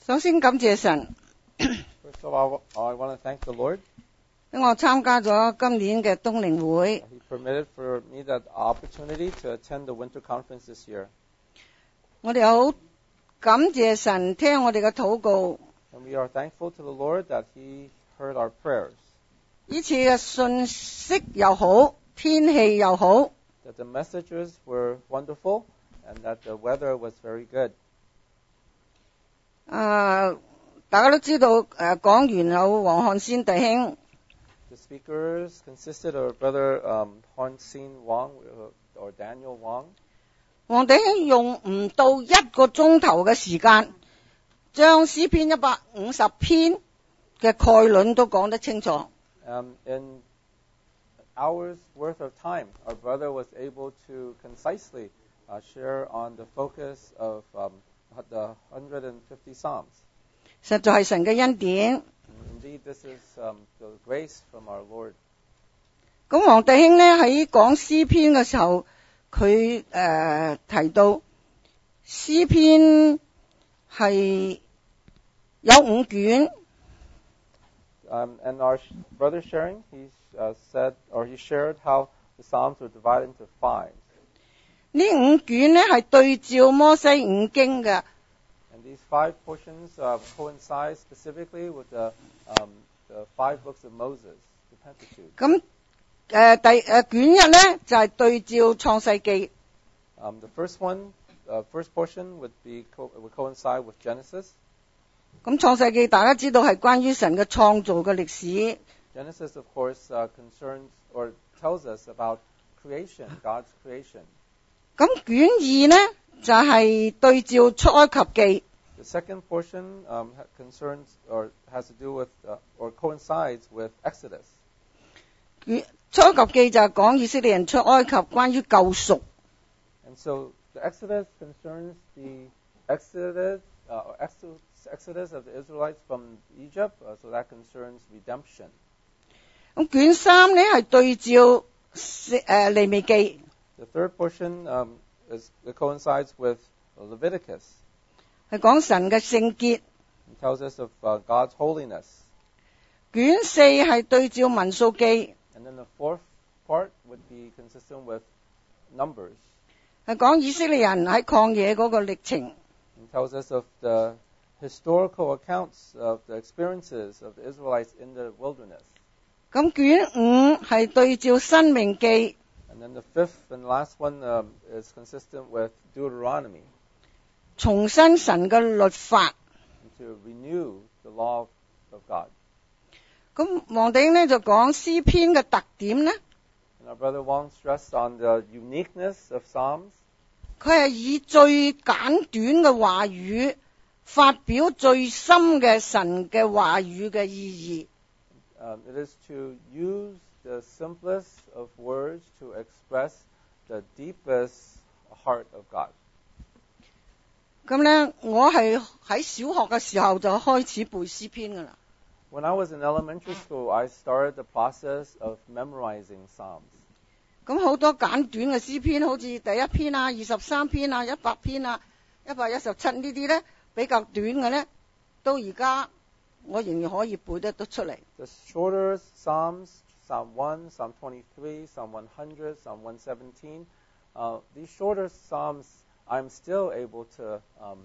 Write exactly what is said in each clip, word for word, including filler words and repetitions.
首先感謝神， First of all, I want to thank the Lord. 俾我參加咗今年嘅冬令會。 He permitted for me that opportunity to attend the winter conference this year. 我哋好感謝神聽我哋嘅禱告。 And we are thankful to the Lord that He heard our prayers. 呢次嘅信息又好，天氣又好， That the messages were wonderful and that the weather was very good. 啊，大家都知道，誒、講員有黃漢先弟兄， The speakers consisted of Brother um, Hon Sin Wong uh, or Daniel Wong. 黃弟兄用唔到一個鐘頭嘅時間，將詩篇一百五十篇嘅概論都講得清楚。 Um, in hours worth of time, our brother was able to concisely uh, share on the focus of um, the one hundred fifty Psalms. 實在係神嘅恩典。 And indeed, this is um, the grace from our Lord. 咁黃弟兄呢喺講詩篇嘅時候，佢誒、呃、提到詩篇係有五卷。 Um, and our sh- brother sharing, he uh, said, or he shared how the Psalms were divided into five. 呢五卷呢係對照摩西五經嘅。 And these five portions uh, coincide specifically with the, um, the five books of Moses, the Pentateuch. 咁誒、呃、第誒、呃、卷一呢就係、是、對照創世記。 Um, the first one, uh, first portion would be co- would coincide with Genesis. 咁創世記大家知道係關於神嘅創造嘅歷史。 Genesis, of course, uh, concerns or tells us about creation, God's creation. 咁卷二呢就係、是、對照出埃及記。 The second portion um, ha- concerns or has to do with uh, or coincides with Exodus. 出埃及記就係講以色列人出埃及關於救贖。 And so the Exodus concerns the Exodus, uh, or exo- Exodus of the Israelites from Egypt, uh, so that concerns redemption. 咁卷三呢係對照誒利未記。 The third portion um, is, it coincides with Leviticus. 係講神嘅聖潔。 It tells us of uh, God's holiness. 卷四係對照民數記， And then the fourth part would be consistent with Numbers. 係講以色列人喺曠野嗰個歷程。 It tells us of the historical accounts of the experiences of the Israelites in the wilderness. 咁卷五係對照申命記， And then the fifth and last one um, is consistent with Deuteronomy, 重申神嘅律法。 and to renew the law of God. 咁黃弟兄呢就講詩篇嘅特點呢， And our brother Wong stressed on the uniqueness of Psalms. 佢係以最簡短嘅話語發表最深嘅神嘅話語嘅意義。 Um, it is to use the simplest of words to express the deepest heart of God. 咁呢，我係喺小學嘅時候就開始背詩篇噶啦。 When I was in elementary school, I started the process of memorizing Psalms. 咁好多簡短嘅詩篇，好似第一篇啊、二十三篇啊、一百篇啊、一百一十七呢啲呢，比較短嘅呢，到而家我仍然可以背得得出嚟。 The shorter Psalms, Psalm one, Psalm twenty-three, Psalm one hundred, Psalm one seventeen, uh, these shorter Psalms I'm still able to, um,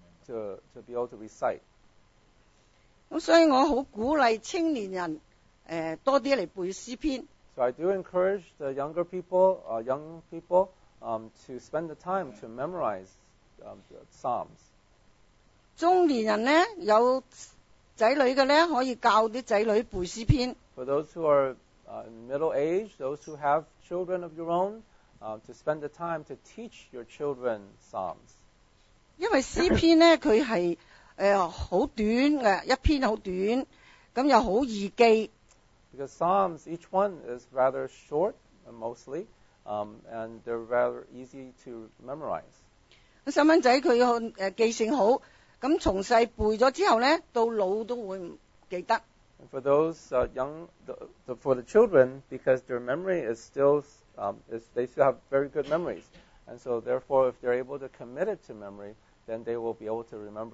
to, to be able to recite. 咁所以我好鼓勵青年人誒、呃、多啲嚟背詩篇。 So I do encourage the younger people, uh, young people, um, to spend the time to memorize um, the Psalms. 中年人呢，有仔女嘅呢，可以教啲仔女背詩篇。 For those who are uh, in middle age, those who have children of your own, uh, to spend the time to teach your children Psalms. 因為詩篇呢，佢係誒好短嘅，一篇好短，咁又好易記。 Because Psalms, each one is rather short, uh, mostly, um, and they're rather easy to memorize. 咁細蚊仔佢誒、呃、記性好，咁從細背咗之後呢，到老都會唔記得。 And for those uh, young, the, the, for the children, because their memory is still, um, is, they still have very good memories. And so therefore, if they're able to commit it to memory, then they will be able to remember it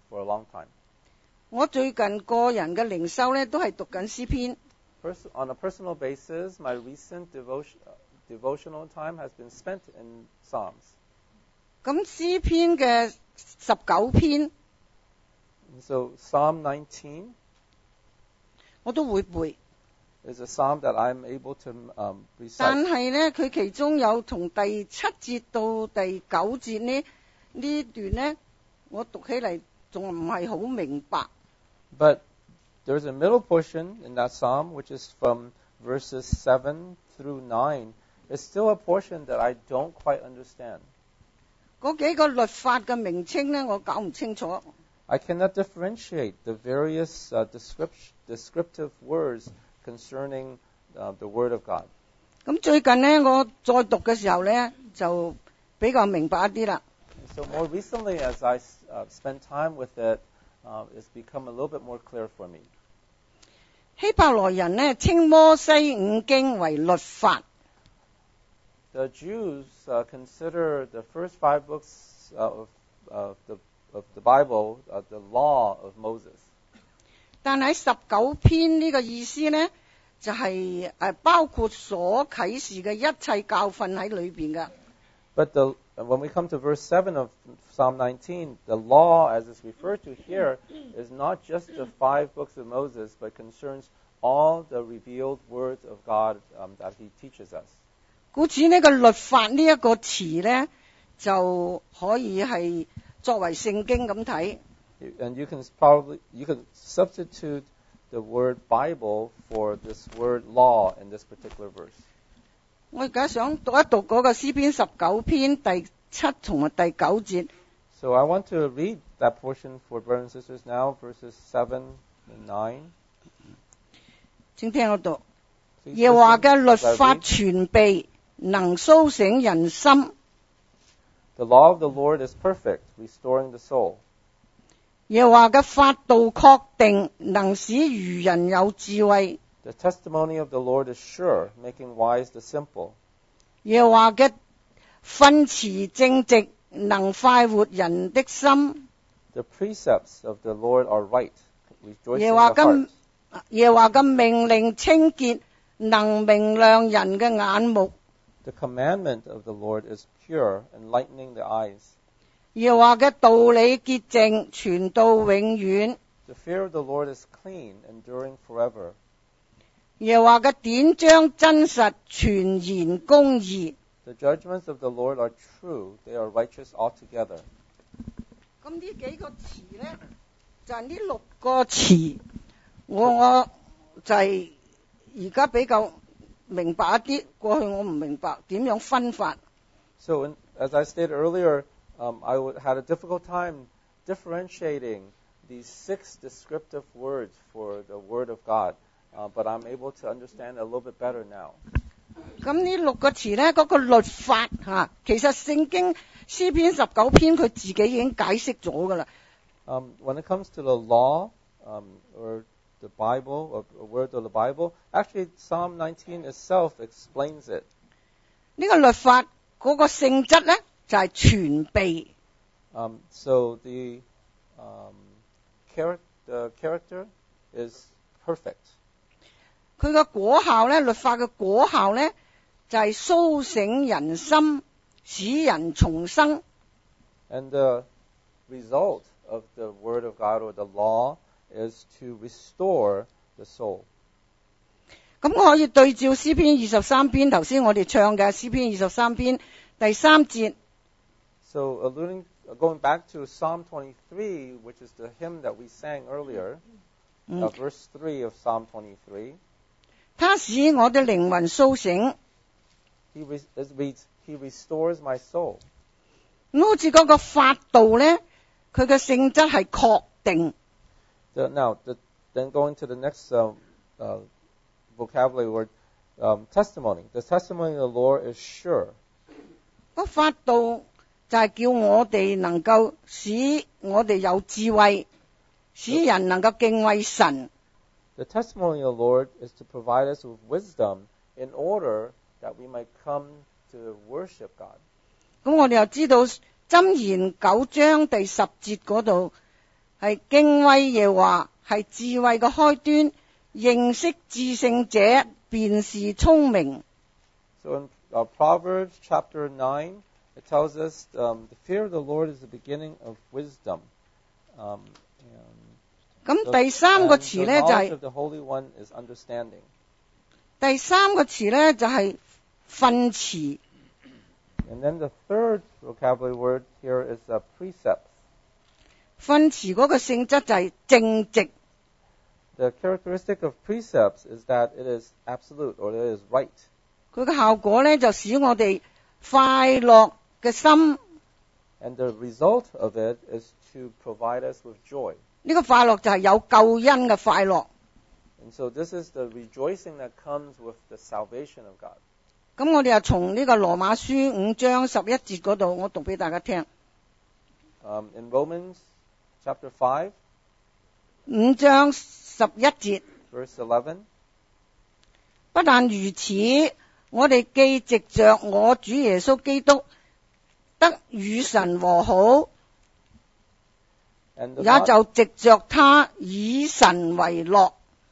for a long time. 我最近個人嘅靈修咧，都係讀緊詩篇。 Pers- on a personal basis, my recent devotion, uh, devotional time has been spent in Psalms. 咁詩篇嘅十九篇， And so Psalm nineteen 我都會背。 is a psalm that I'm able to um, 但 recite. 係咧，佢其中有從第七節到第九節呢呢段咧，我讀起嚟仲唔係好明白。 But there's a middle portion in that psalm, which is from verses seven through nine. It's still a portion that I don't quite understand. 嗰幾個律法嘅名稱咧，我搞唔清楚。 I cannot differentiate the various uh, descript- descriptive words concerning uh, the Word of God. 咁最近咧，我再讀嘅時候咧，就比較明白一啲啦。 So more recently, as I uh, spend time with it, uh, it's become a little bit more clear for me. 希伯來人咧稱摩西五經為律法， The Jews uh, consider the first five books uh, of, of, the, of the Bible uh, the law of Moses. 但喺十九篇呢個意思咧，就係、誒、包括所啟示嘅一切教訓喺裏邊嘅。 But the, when we come to verse seven of Psalm nineteen, the law, as it's referred to here, is not just the five books of Moses, but concerns all the revealed words of God um, that He teaches us. 故此呢個律法呢一個詞咧，就可以係作為聖經咁睇。 And you can probably you can substitute the word Bible for this word law in this particular verse. 我而家想讀一讀嗰個詩篇十九篇第七同埋第九節。 So I want to read that portion for brothers and sisters now, verses seven and nine. 請聽我讀。 Please 耶和華 listen 嘅律 as I 法 read. 全備，能蘇醒人心。 The law of the Lord is perfect, restoring the soul. 耶和華嘅法度確定，能使愚人有智慧。 The testimony of the Lord is sure, making wise the simple. 耶和華嘅訓詞正直，能快活人的心。 The precepts of the Lord are right, rejoicing 耶和華 the heart. 嘅耶和華嘅命令清潔，能明亮人嘅眼目。 The commandment of the Lord is pure, enlightening the eyes. 耶和華嘅道理潔淨，傳到永遠。 The fear of the Lord is clean, enduring forever. 耶和華嘅典章真實，全然公義。 The judgments of the Lord are true, they are righteous altogether. 咁呢幾個詞呢，就係、是、呢六個詞，我我就係而家比較明白一啲，過去我唔明白點樣分法。 So, in, as I stated earlier, um, I w- had a difficult time differentiating these six descriptive words for the Word of God, uh, but I'm able to understand a little bit better now. 咁呢六個詞呢，嗰、那個律法嚇、啊，其實聖經詩篇十九篇佢自己已經解釋咗噶啦。 Um, when it comes to the law um, or the Bible, or a word of the Bible, actually Psalm nineteen itself explains it. 呢個律法嗰個性質呢，就係、是、全備。 Um, so the, um, char- the character is perfect. 佢嘅果效呢，律法嘅果效呢，就係、是、蘇醒人心，使人重生。 And the result of the Word of God or the law is to restore the soul. 咁我可以對照詩篇二十三篇，頭先我哋唱嘅詩篇二十三篇第三節。 So alluding, going back to Psalm twenty-three, which is the hymn that we sang earlier, uh, verse three of Psalm twenty-three, 他使我的靈魂蘇醒。 he re- it reads, He restores my soul. 好似嗰個法度呢，佢嘅性質係確定。 The, now, the, then going to the next uh, uh, vocabulary word, um, testimony. The testimony of the Lord is sure. 個法度就係叫我哋能夠使我哋有智慧，使人能夠敬畏神。 The testimony of the Lord is to provide us with wisdom in order that we might come to worship God. 咁我哋又知道箴言九章第十節嗰度係係敬畏耶和華，係智慧嘅開端。認識至聖者，便是聰明。 So in uh, Proverbs chapter nine, it tells us um, the fear of the Lord is the beginning of wisdom. Um, 咁 the, 第三個 and 詞 the 呢，就 knowledge 係、 of the Holy One is understanding. 第三個詞呢，就係訓詞。 And then the third vocabulary word here is uh, precepts. 訓詞嗰個性質就係正直。 The characteristic of precepts is that it is absolute or it is right. 佢嘅效果呢，就使我哋快樂嘅心。 And the result of it is to provide us with joy. 呢個快樂就係有救恩嘅快樂。 And so this is the rejoicing that comes with the salvation of God. 咁我哋又從呢個羅馬書五章十一節嗰度，我讀俾大家聽。 Um, in Romans chapter five, 五章十一節， verse eleven, 不但如此，我哋既藉着我主耶穌基督得與神和好， and, the 也 not, 就藉着他以神為樂。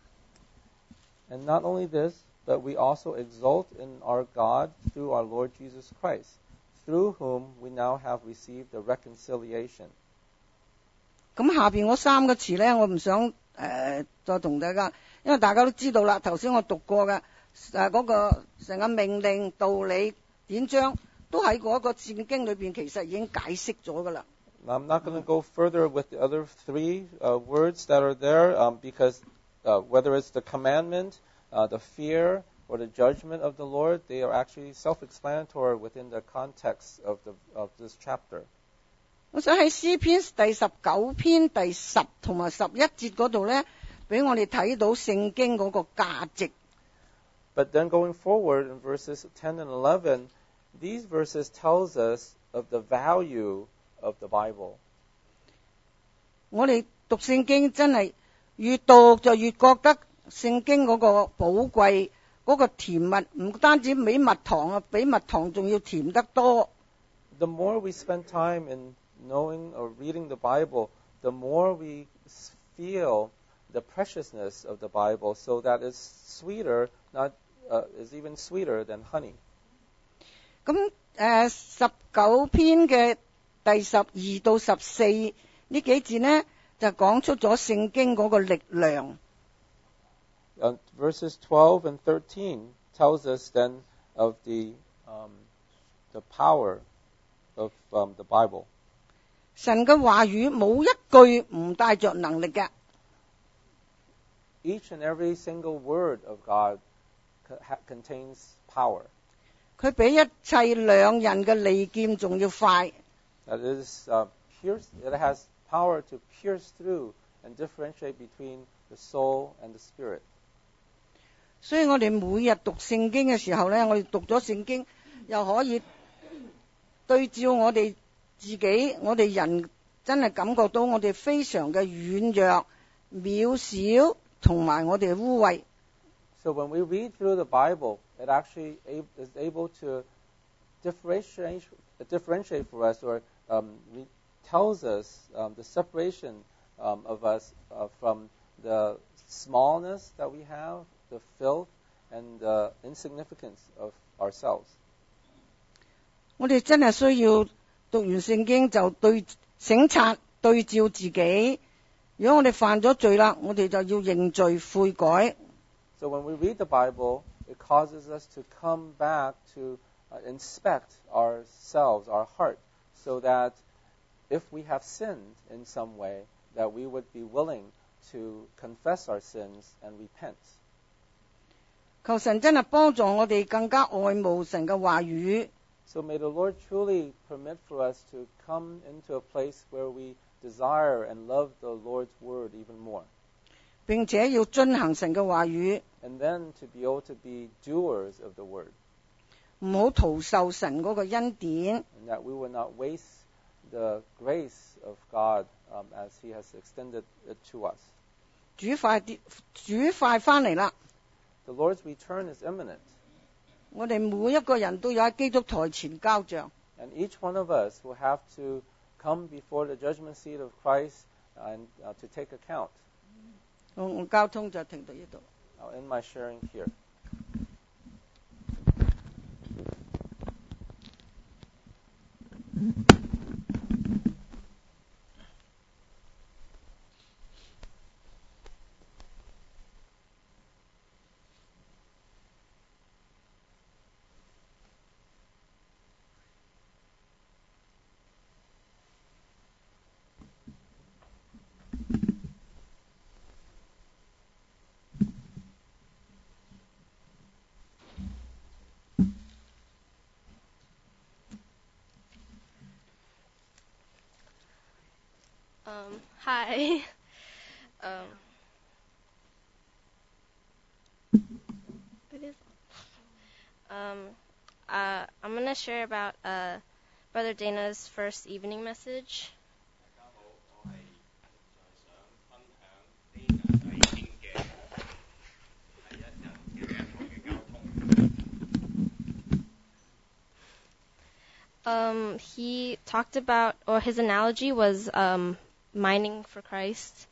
and not only this, but we also exult in our God through our Lord Jesus Christ, through whom we now have received the reconciliation. 咁下邊嗰三個詞呢，我唔想誒、呃、再同大家，因為大家都知道啦。頭先我讀過嘅誒嗰個成個命令、道理、典章，都喺嗰個聖經裏邊其實已經解釋咗噶啦。 Now, I'm not going to go further with the other three uh, words that are there, um, because uh, whether it's the commandment, uh, the fear, or the judgment of the Lord, they are actually self-explanatory within the context of the of this chapter. 我想喺詩篇第十九篇第十同埋十一節嗰度呢，俾我哋睇到聖經嗰個價值。 But then going forward in verses ten and eleven, these verses tells us of the value of the Bible. 我哋讀聖經真係越讀就越覺得聖經嗰個寶貴，嗰個甜蜜，唔單止比蜜糖啊，比蜜糖仲要甜得多。 The more we spend time in knowing or reading the Bible, the more we feel the preciousness of the Bible, so that it's sweeter, not uh, is even sweeter than honey. 咁誒十九篇嘅第十二到十四呢幾節呢，就講出咗聖經嗰個力量。 Uh, verses twelve and thirteen tells us then of the um, the power of um, the Bible. 神嘅話語冇一句唔帶着能力嘅。 Each and every single word of God co- ha- contains power. 佢比一切兩刃嘅利劍仲要快。 That is, uh, pierce, it has power to pierce through and differentiate between the soul and the spirit. 所以我哋每日讀聖經嘅時候呢，我哋讀咗聖經，又可以對照我哋自己，我哋人真係感覺到我哋非常嘅軟弱、渺小，同埋我哋污穢。 So when we read through the Bible, it actually ab- is able to differentiate, differentiate for us, or um, re- tells us um, the separation um, of us uh, from the smallness that we have, the filth, and the insignificance of ourselves. 我哋真係需要讀完聖經就對省察對照自己。如果我哋犯咗罪啦，我哋就要認罪悔改。 So when we read the Bible, it causes us to come back to uh, inspect ourselves, our heart, so that if we have sinned in some way, that we would be willing to confess our sins and repent. 求神真係幫助我哋更加愛慕神嘅話語。 So may the Lord truly permit for us to come into a place where we desire and love the Lord's word even more. 並且要遵行神嘅話語， And then to be able to be doers of the word. 唔好徒受神嗰個恩典。 And that we will not waste the grace of God um, as He has extended it to us. 主快啲，主快翻嚟啦！ The Lord's return is imminent. 我哋每一個人都有喺基督台前交賬。 And each one of us will have to come before the judgment seat of Christ and uh, to take account. 我我交通就停到呢度。 I'll end my sharing here. Um, hi. um, it is. Um, uh, I'm going to share about uh, Brother Dana's first evening message. Um, he talked about, or his analogy was um, mining for Christ.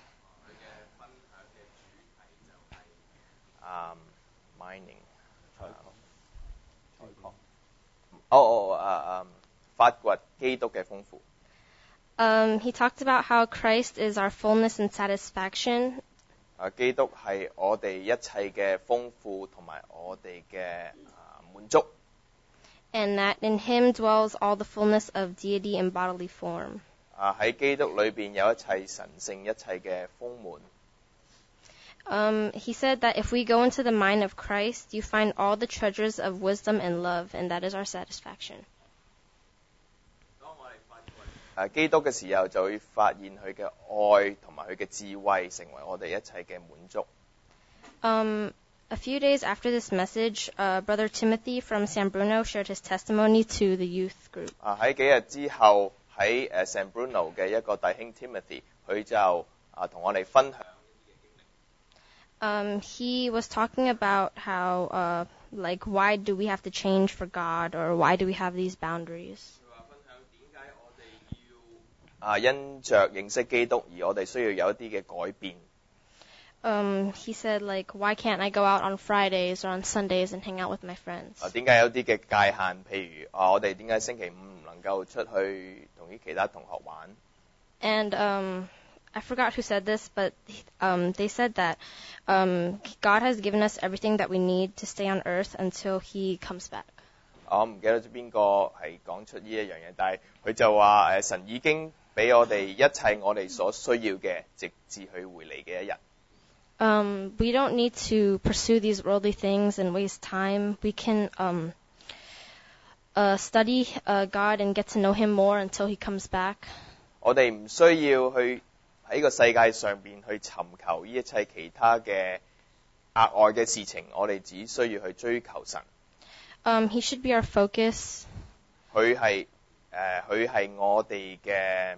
Um, mining. 採礦，採礦。 哦哦啊嗯，發掘基督嘅豐富。 Um, he talked about how Christ is our fullness and satisfaction. 啊，基督係我哋一切嘅豐富同埋我哋嘅啊滿足。 And that in him dwells all the fullness of deity in bodily form. 啊，喺基督裏邊有一切神聖一切嘅豐滿。 Um, he said that if we go into the mind of Christ, you find all the treasures of wisdom and love, and that is our satisfaction. 啊，基督嘅時候就會發現佢嘅愛同埋佢嘅智慧成為我哋一切嘅滿足。 Um, a few days after this message, uh, Brother Timothy from San Bruno shared his testimony to the youth group. 啊，喺幾日之後喺誒 San Bruno 嘅一個弟兄 Timothy，佢就啊同我哋分享。 Um, he was talking about how, uh, like, why do we have to change for God, or why do we have these boundaries? 啊，因着認識基督而我哋需要有一啲嘅改變。 Um, he said, like, why can't I go out on Fridays or on Sundays and hang out with my friends? 啊，點解有啲嘅界限？譬如啊，我哋點解星期五唔能夠出去同啲其他同學玩？ And um, I forgot who said this, but um, they said that um, God has given us everything that we need to stay on earth until He comes back. 我唔記得咗邊個係講出呢一樣嘢，但係佢就話誒神已經俾我哋一切我哋所需要嘅，直至佢回嚟嘅一日。 Um, we don't need to pursue these worldly things and waste time. We can um, uh, study uh, God and get to know Him more until He comes back. 我哋唔需要去喺個世界上邊去尋求呢一切其他嘅額外嘅事情，我哋只需要去追求神。 Um, he should be our focus. 佢係誒，佢係我哋嘅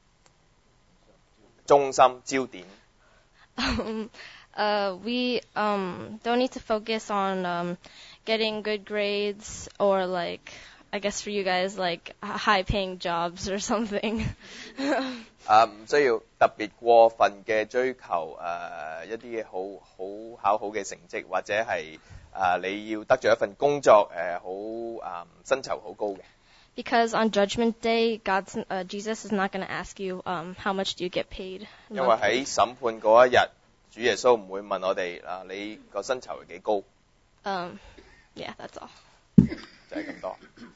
中心焦點。 Um, uh, we um, don't need to focus on um, getting good grades or, like, I guess for you guys, like high-paying jobs or something. 啊，唔需要特別過分嘅追求誒、呃、一啲好好考好嘅成績，或者係啊、呃、你要得咗一份工作誒好啊薪酬好高嘅。 Because on Judgment Day, God's uh, Jesus is not going to ask you um, how much do you get paid. 因為喺審判嗰一日，主耶穌唔會問我哋啊你個薪酬係幾高。 Um, yeah, that's all. 就係咁多。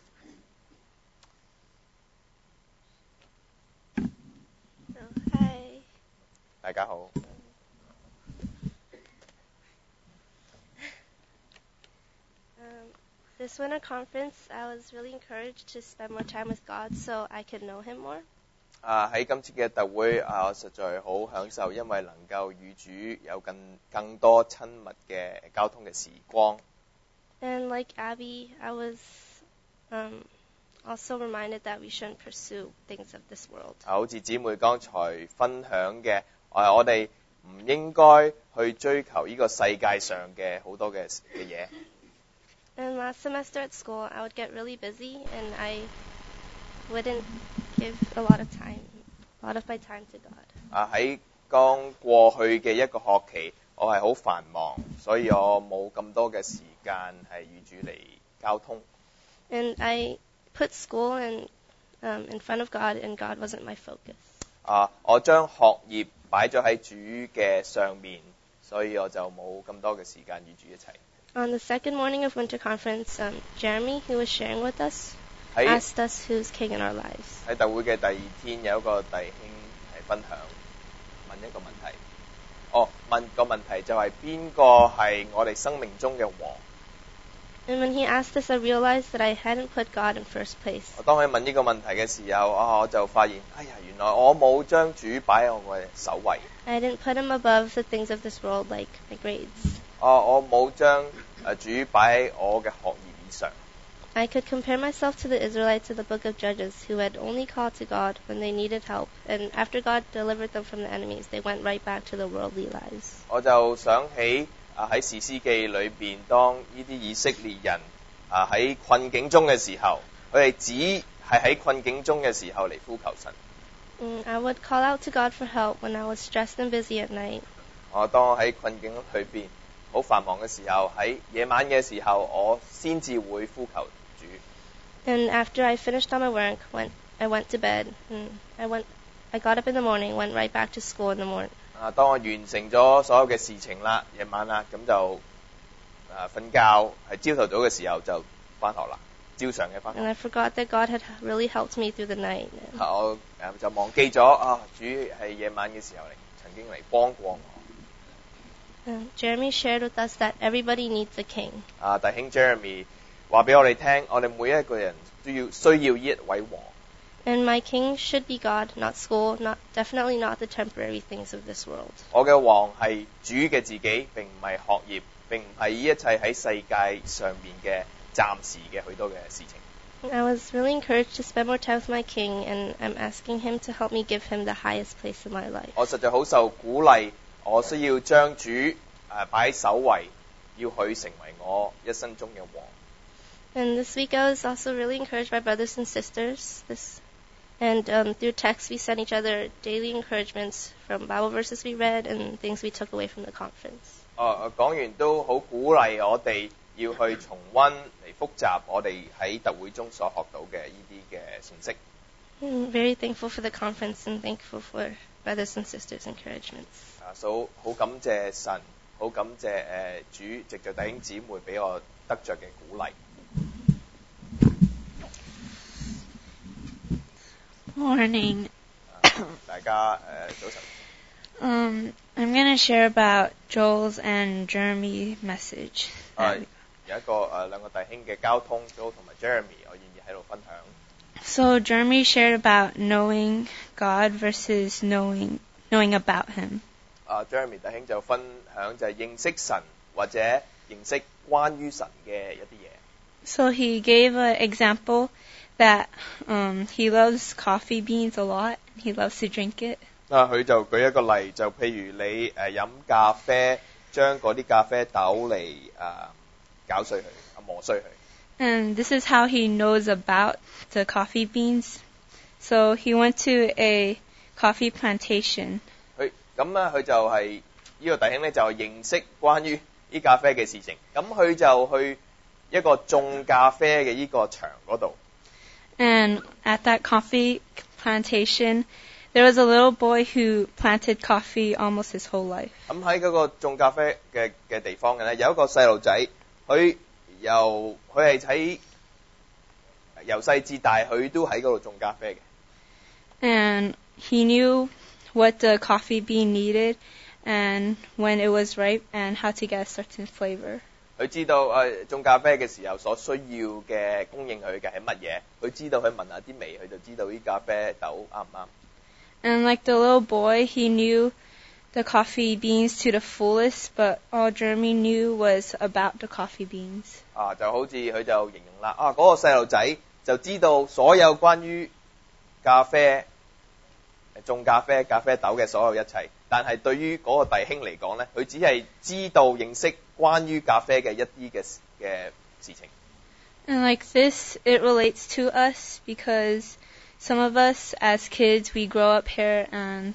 Hi. 大家好。 Um, this winter conference, I was really encouraged to spend more time with God so I could know Him more. 啊喺今次嘅特會啊，我實在好享受，因為能夠與主有更更多親密嘅交通嘅時光。 And like Abby, I was um, also reminded that we shouldn't pursue things of this world. 啊，好似姊妹剛才分享嘅，啊，我哋唔應該去追求呢個世界上嘅好多嘅嘅嘢。 And last semester at school, I would get really busy and I wouldn't give a lot of time, a lot of my time to God. 啊喺剛過去嘅一個學期，我係好繁忙，所以我冇咁多嘅時間係與主嚟交通。 And I put school and um, in front of God, and God wasn't my focus. 啊，我將學業擺咗喺主嘅上面，所以我就冇咁多嘅時間與主一齊。 On the second morning of winter conference, um, Jeremy, who was sharing with us, 喺 asked us who's king in our lives. 喺特會嘅第二天，有一個弟兄係分享問一個問題。哦，問個問題就係邊個係我哋生命中嘅王？ And when he asked this, I realized that I hadn't put God in first place. 我當佢問呢個問題嘅時候，啊，我就發現，哎呀，原來我冇將主擺喺我嘅首位。 I didn't put him above the things of this world like my grades. 哦，我冇將誒主擺喺我嘅學業以上。 I could compare myself to the Israelites of the book of Judges, who had only called to God when they needed help, and after God delivered them from the enemies, they went right back to their worldly lives. 我就想起啊喺士師記裏邊，當呢啲以色列人啊喺困境中嘅時候，佢哋只係喺困境中嘅時候嚟呼求神。 Mm, I would call out to God for help when I was stressed and busy at night. 我當我喺困境裏邊好繁忙嘅時候，喺夜晚嘅時候，我先至會呼求主。 And after I finished all my work, went, I went to bed. And I went, I got up in the morning, went right back to school in the morning. 啊，當我完成咗所有嘅事情啦，夜晚啦，咁就啊瞓覺，係朝頭早嘅時候就翻學啦，照常嘅翻 And 學。 I forgot that God had really helped me through the night. 啊我誒就忘記咗啊，主係夜晚嘅時候嚟，曾經嚟幫過我。 And Jeremy shared with us that everybody needs a king. 啊，弟兄 Jeremy 話俾我哋聽，我哋每一個人都要需要呢一位王。 And my king should be God, not school, not definitely not the temporary things of this world. 我嘅王係主嘅自己，並唔係學業，並唔係呢一切喺世界上邊嘅暫時嘅許多嘅事情。 I was really encouraged to spend more time with my king, and I'm asking him to help me give him the highest place in my life. 我實在好受鼓勵，我需要將主誒擺喺首位，要佢成為我一生中嘅王。 And this week I was also really encouraged by brothers and sisters. This, and um, through text we sent each other daily encouragements from Bible verses we read and things we took away from the conference. 誒講完都好鼓勵我哋要去重溫嚟復習我哋喺特會中所學到嘅呢啲嘅信息。 I'm very thankful for the conference and thankful for brothers and sisters' encouragements. 啊，所好感謝神，好感謝誒、呃、主藉着弟兄姊妹俾我得着嘅鼓勵。 Morning. 大家誒、呃、早晨。 Um, I'm going to share about Joel's and Jeremy's message. 啊，有一個誒、呃、兩個弟兄嘅交通 ，Joel 同埋 Jeremy， 我願意喺度分享。 So Jeremy shared about knowing God versus knowing knowing about Him. 啊 ，Jeremy 弟兄就分享就係認識神或者認識關於神嘅一啲嘢。 So he gave an example that um, he loves coffee beans a lot. He loves to drink it. 啊，佢就舉一個例，就譬如你誒、呃、飲咖啡，將嗰啲咖啡豆嚟誒、呃、攪碎佢，啊磨碎佢。 And this is how he knows about the coffee beans. So he went to a coffee plantation. 佢咁咧，佢就係、呢個弟兄咧就認識關於呢咖啡嘅事情。咁佢就去一個種咖啡嘅呢個場嗰度。 And at that coffee plantation, there was a little boy who planted coffee almost his whole life. 咁喺嗰個種咖啡嘅嘅地方嘅咧，有一個細路仔，佢由佢係喺由細至大，佢都喺嗰度種咖啡嘅。 And he knew what the coffee bean needed and when it was ripe and how to get a certain flavor. 佢知道誒、呃、種咖啡嘅時候所需要嘅供應佢嘅係乜嘢，佢知道佢聞下啲味，佢就知道啲咖啡豆啱唔啱。 And like the little boy, he knew the coffee beans to the fullest, but all Jeremy knew was about the coffee beans. 啊，就好似佢就形容啦，啊嗰、嗰個細路仔就知道所有關於咖啡、種咖啡、咖啡豆嘅所有一切，但係對於嗰個弟兄嚟講咧，佢只係知道認識關於咖啡嘅一啲嘅嘅事情。 And like this, it relates to us because some of us as kids, we grow up here and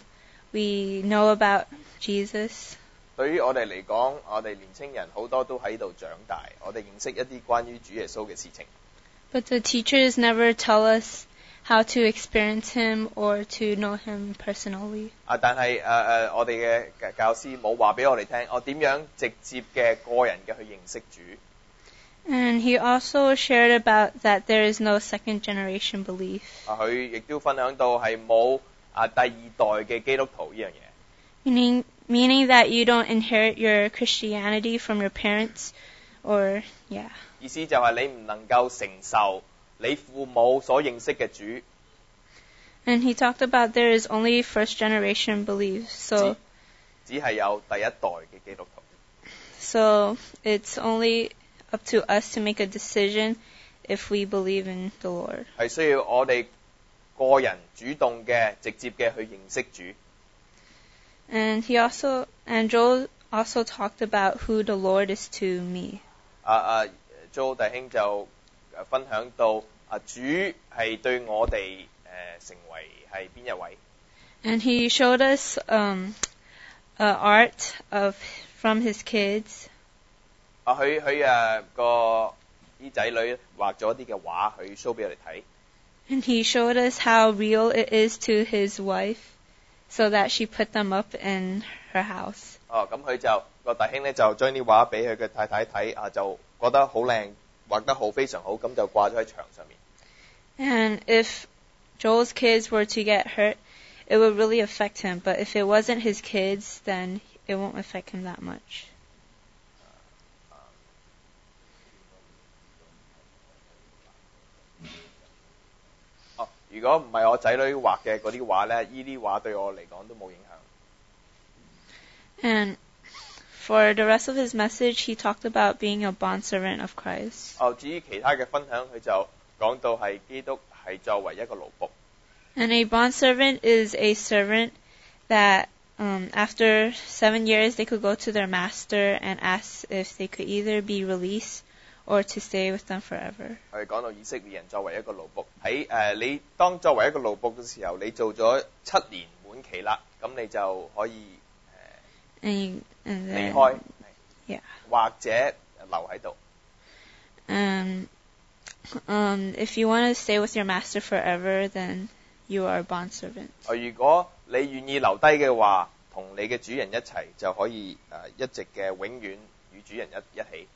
we know about Jesus. 對於我哋嚟講，我哋年青人好多都喺度長大，我哋認識一啲關於主耶穌嘅事情。 But the teachers never tell us how to experience him or to know him personally. 啊，但係誒誒，我哋嘅教師冇話俾我哋聽，我點樣直接嘅個人嘅去認識主。 And he also shared about that there is no second generation belief. 啊，佢亦都分享到係冇啊第二代嘅基督徒呢樣嘢。 Meaning, meaning that you don't inherit your Christianity from your parents or, yeah. 意思就係你唔能夠承受你父母所認識嘅主。 And he talked about there is only first generation belief. So, 只係有第一代嘅基督徒。 so it's only up to us to make a decision if we believe in the Lord. 係需要我哋個人主動嘅、直接嘅去認識主。 And he also, and Joel also talked about who the Lord is to me. 啊啊 ，Joe 弟兄就誒分享到啊，主係對我哋誒、呃、成為係邊一位？ And he showed us um, uh, art of from his kids. 啊，佢佢誒個啲仔女畫咗啲嘅畫，佢 show 俾我哋睇。 And he showed us how real it is to his wife, so that she put them up in her house. 哦，咁佢就個弟兄咧就將啲畫俾佢嘅太太睇，啊就覺得好靚，畫得好非常好，咁就掛咗喺牆上面。 And if Joel's kids were to get hurt, it would really affect him. But if it wasn't his kids, then it won't affect him that much. 哦，如果唔係我仔女畫嘅嗰啲畫咧，呢啲畫對我嚟講都冇影響。 And for the rest of his message, he talked about being a bondservant of Christ. 哦，至於其他嘅分享，佢就講到係基督係作為一個奴僕。 And a bondservant is a servant that um, after seven years they could go to their master and ask if they could either be released or to stay with them forever. 佢講到以色列人作為一個奴僕，喺誒、呃、你當作為一個奴僕嘅時候，你做咗七年滿期啦，咁你就可以 And, you, and 離 then, 開， yeah. 或者留喺度。 And um, if you want to stay with your master forever, then you are a bondservant. 啊，如果你願意留低嘅話，同你嘅主人一齊就可以誒、呃、一直嘅永遠與主人一一起。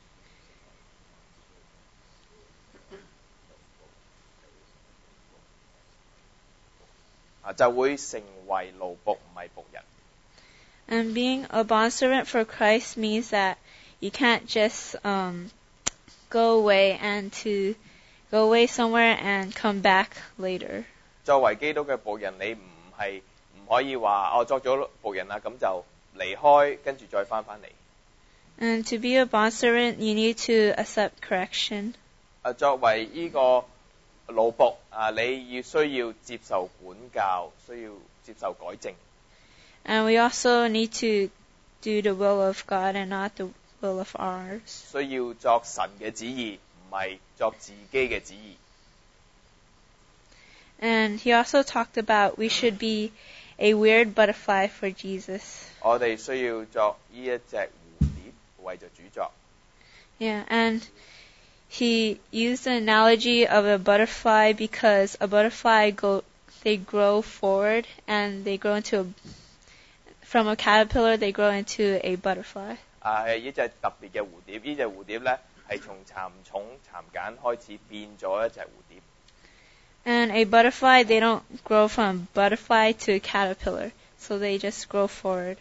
啊，就會成為奴僕，唔係僕人。 And being a bondservant for Christ means that you can't just um, go away and to go away somewhere and come back later. 作為基督嘅僕人，你唔係唔可以話我作咗僕人啦，咁就離開，跟住再翻返嚟。 And to be a bondservant, you need to accept correction. 啊，作為呢個奴僕啊，你要需要接受管教，需要接受改正。 And we also need to do the will of God and not the will of ours. 需要作神嘅旨意，唔係作自己嘅旨意。 And he also talked about we should be a weird butterfly for Jesus. 我哋需要作呢一隻蝴蝶，為咗主作。 Yeah, and he used the analogy of a butterfly because a butterfly go they grow forward and they grow into a from a caterpillar they grow into a butterfly. 啊，係呢隻特別嘅蝴蝶，呢隻蝴蝶咧係從蠶蟲、蠶繭開始變咗一隻蝴蝶。 And a butterfly, they don't grow from butterfly to a caterpillar, so they just grow forward.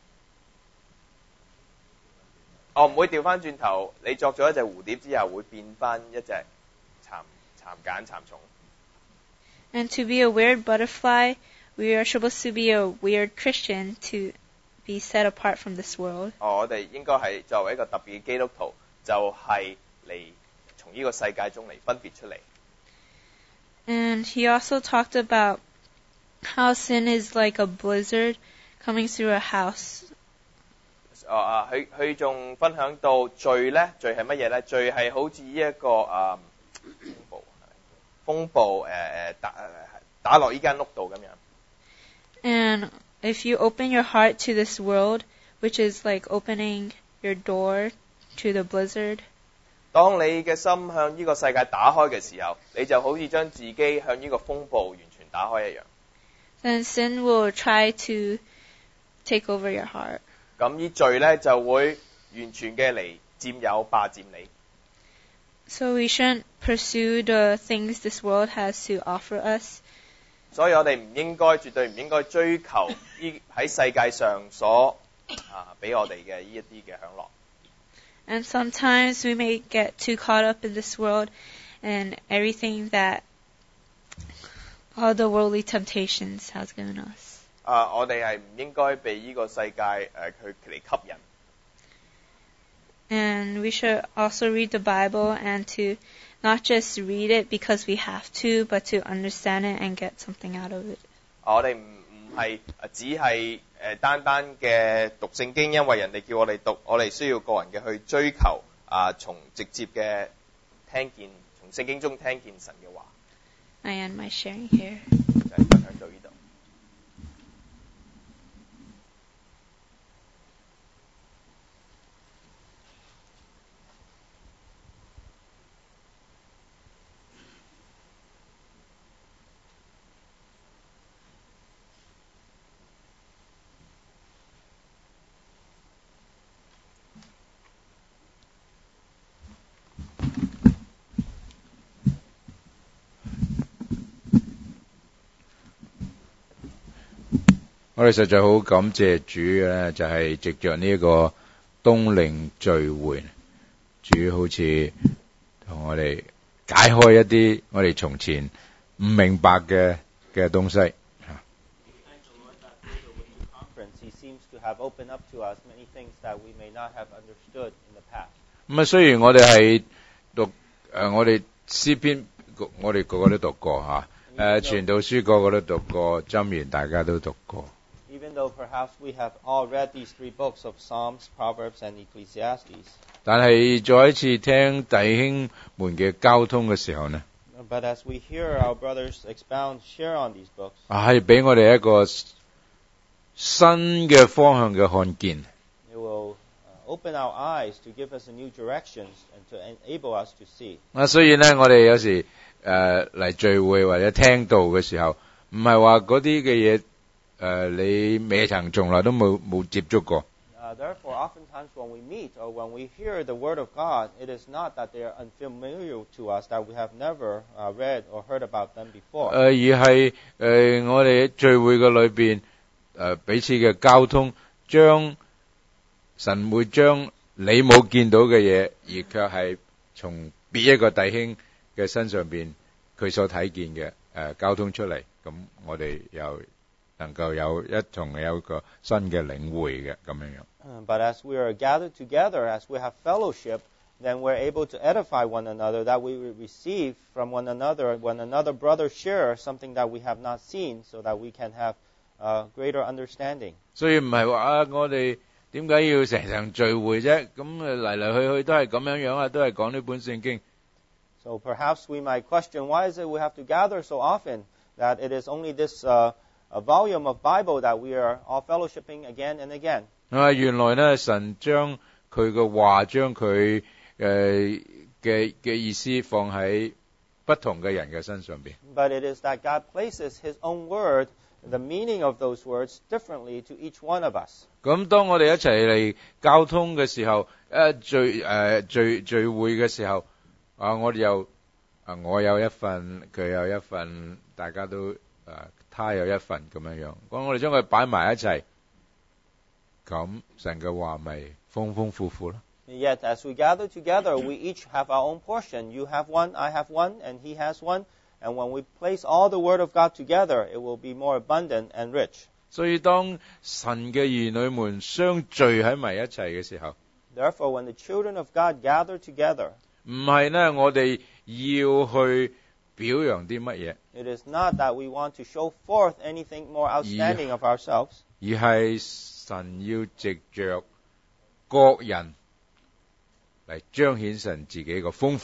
哦，唔會調翻轉頭，你作咗一隻蝴蝶之後，會變翻一隻蠶蠶繭、蠶蟲。 And to be a weird butterfly, we are supposed to be a weird Christian to be set apart from this world. 哦，我哋應該係作為一個特別嘅基督徒，就係嚟從呢個世界中嚟分別出嚟。 And he also talked about how sin is like a blizzard coming through a house. 哦啊，佢佢仲分享到罪咧，罪係乜嘢咧？罪係好似呢一個啊風暴，風暴誒誒打打落呢間屋度咁樣。 And if you open your heart to this world, which is like opening your door to the blizzard, 當你嘅心向呢個世界打開嘅時候，你就好似將自己向呢個風暴完全打開一樣。 then sin will try to take over your heart. 咁呢罪咧就會完全嘅嚟佔有霸佔你。 So we shouldn't pursue the things this world has to offer us. 所以我哋唔應該，絕對唔應該追求呢喺世界上所啊俾我哋嘅呢一啲嘅享樂。 And sometimes we may get too caught up in this world and everything that all the worldly temptations has given us. 啊，我哋係唔應該被呢個世界誒佢嚟吸引。 And we should also read the Bible and to not just read it because we have to, but to understand it and get something out of it. 我哋唔唔係只係誒單單嘅讀聖經，因為人哋叫我哋讀，我哋需要個人嘅去追求啊，從直接嘅聽見，從聖經中聽見神嘅話。 I end my sharing here. 就係分享到呢度。 我哋實在好感謝主咧，就係藉着呢個冬令聚會，主好似同我哋解開一啲我哋從前唔明白嘅嘅東西。咁啊，雖然我哋係讀誒，我哋詩篇，我哋個個都讀過嚇，誒傳道書個個都讀過，箴言大家都讀過。 Even though perhaps we have all read these three books of Psalms, Proverbs, and Ecclesiastes. 但係再一次聽弟兄們嘅交通嘅時候呢， But as we hear our brothers expound, share on these books, 係俾我哋一個新嘅方向嘅看見。 it will uh, open our eyes to give us a new directions and to enable us to see. 啊，所以呢，我哋有時誒嚟聚會或者聽道嘅時候，唔係話嗰啲嘅嘢。誒，你未曾從來都冇冇接觸過。 Uh, therefore, oftentimes when we meet or when we hear the Word of God, it is not that they are unfamiliar to us, that we have never uh, read or heard about them before. 誒，而係誒我哋喺聚會嘅裏邊誒彼此嘅交通，將神會將你冇見到嘅嘢，而卻係從別一個弟兄嘅身上邊佢所睇見嘅誒交通出嚟，咁我哋又能夠有一同有一個新嘅領會嘅咁樣樣。 But as we are gathered together, as we have fellowship, then we're able to edify one another, that we will receive from one another when another brother shares something that we have not seen, so that we can have uh, greater understanding. 所以唔係話啊，我哋點解要成場聚會啫？咁嚟嚟去去都係咁樣樣啊，都係講呢本聖經。 So perhaps we might question, why is it we have to gather so often? That it is only this uh, a volume of Bible that we are all fellowshipping again and again. 啊，原來呢，神將佢嘅話，將佢誒嘅嘅意思放喺不同嘅人嘅身上邊。 But it is that God places His own word, the meaning of those words, differently to each one of us. 咁當我哋一齊嚟交通嘅時候，誒聚誒聚聚會嘅時候，啊，我哋又啊我有一份，佢有一份，大家都誒。他有一份咁樣樣，咁我哋將佢擺埋一齊，咁神嘅話咪豐豐富富咯。 Yet, as we gather together, we each have our own portion. You have one, I have one, and he has one. And when we place all the Word of God together, it will be more abundant and rich. 所以當神嘅兒女們相聚喺埋一齊嘅時候， Therefore, when the children of God gather together, 唔係呢，我哋要去表揚啲乜嘢。 It is not that we want to show forth anything more outstanding of ourselves. 而係神要藉着各人嚟彰顯神自己個豐富。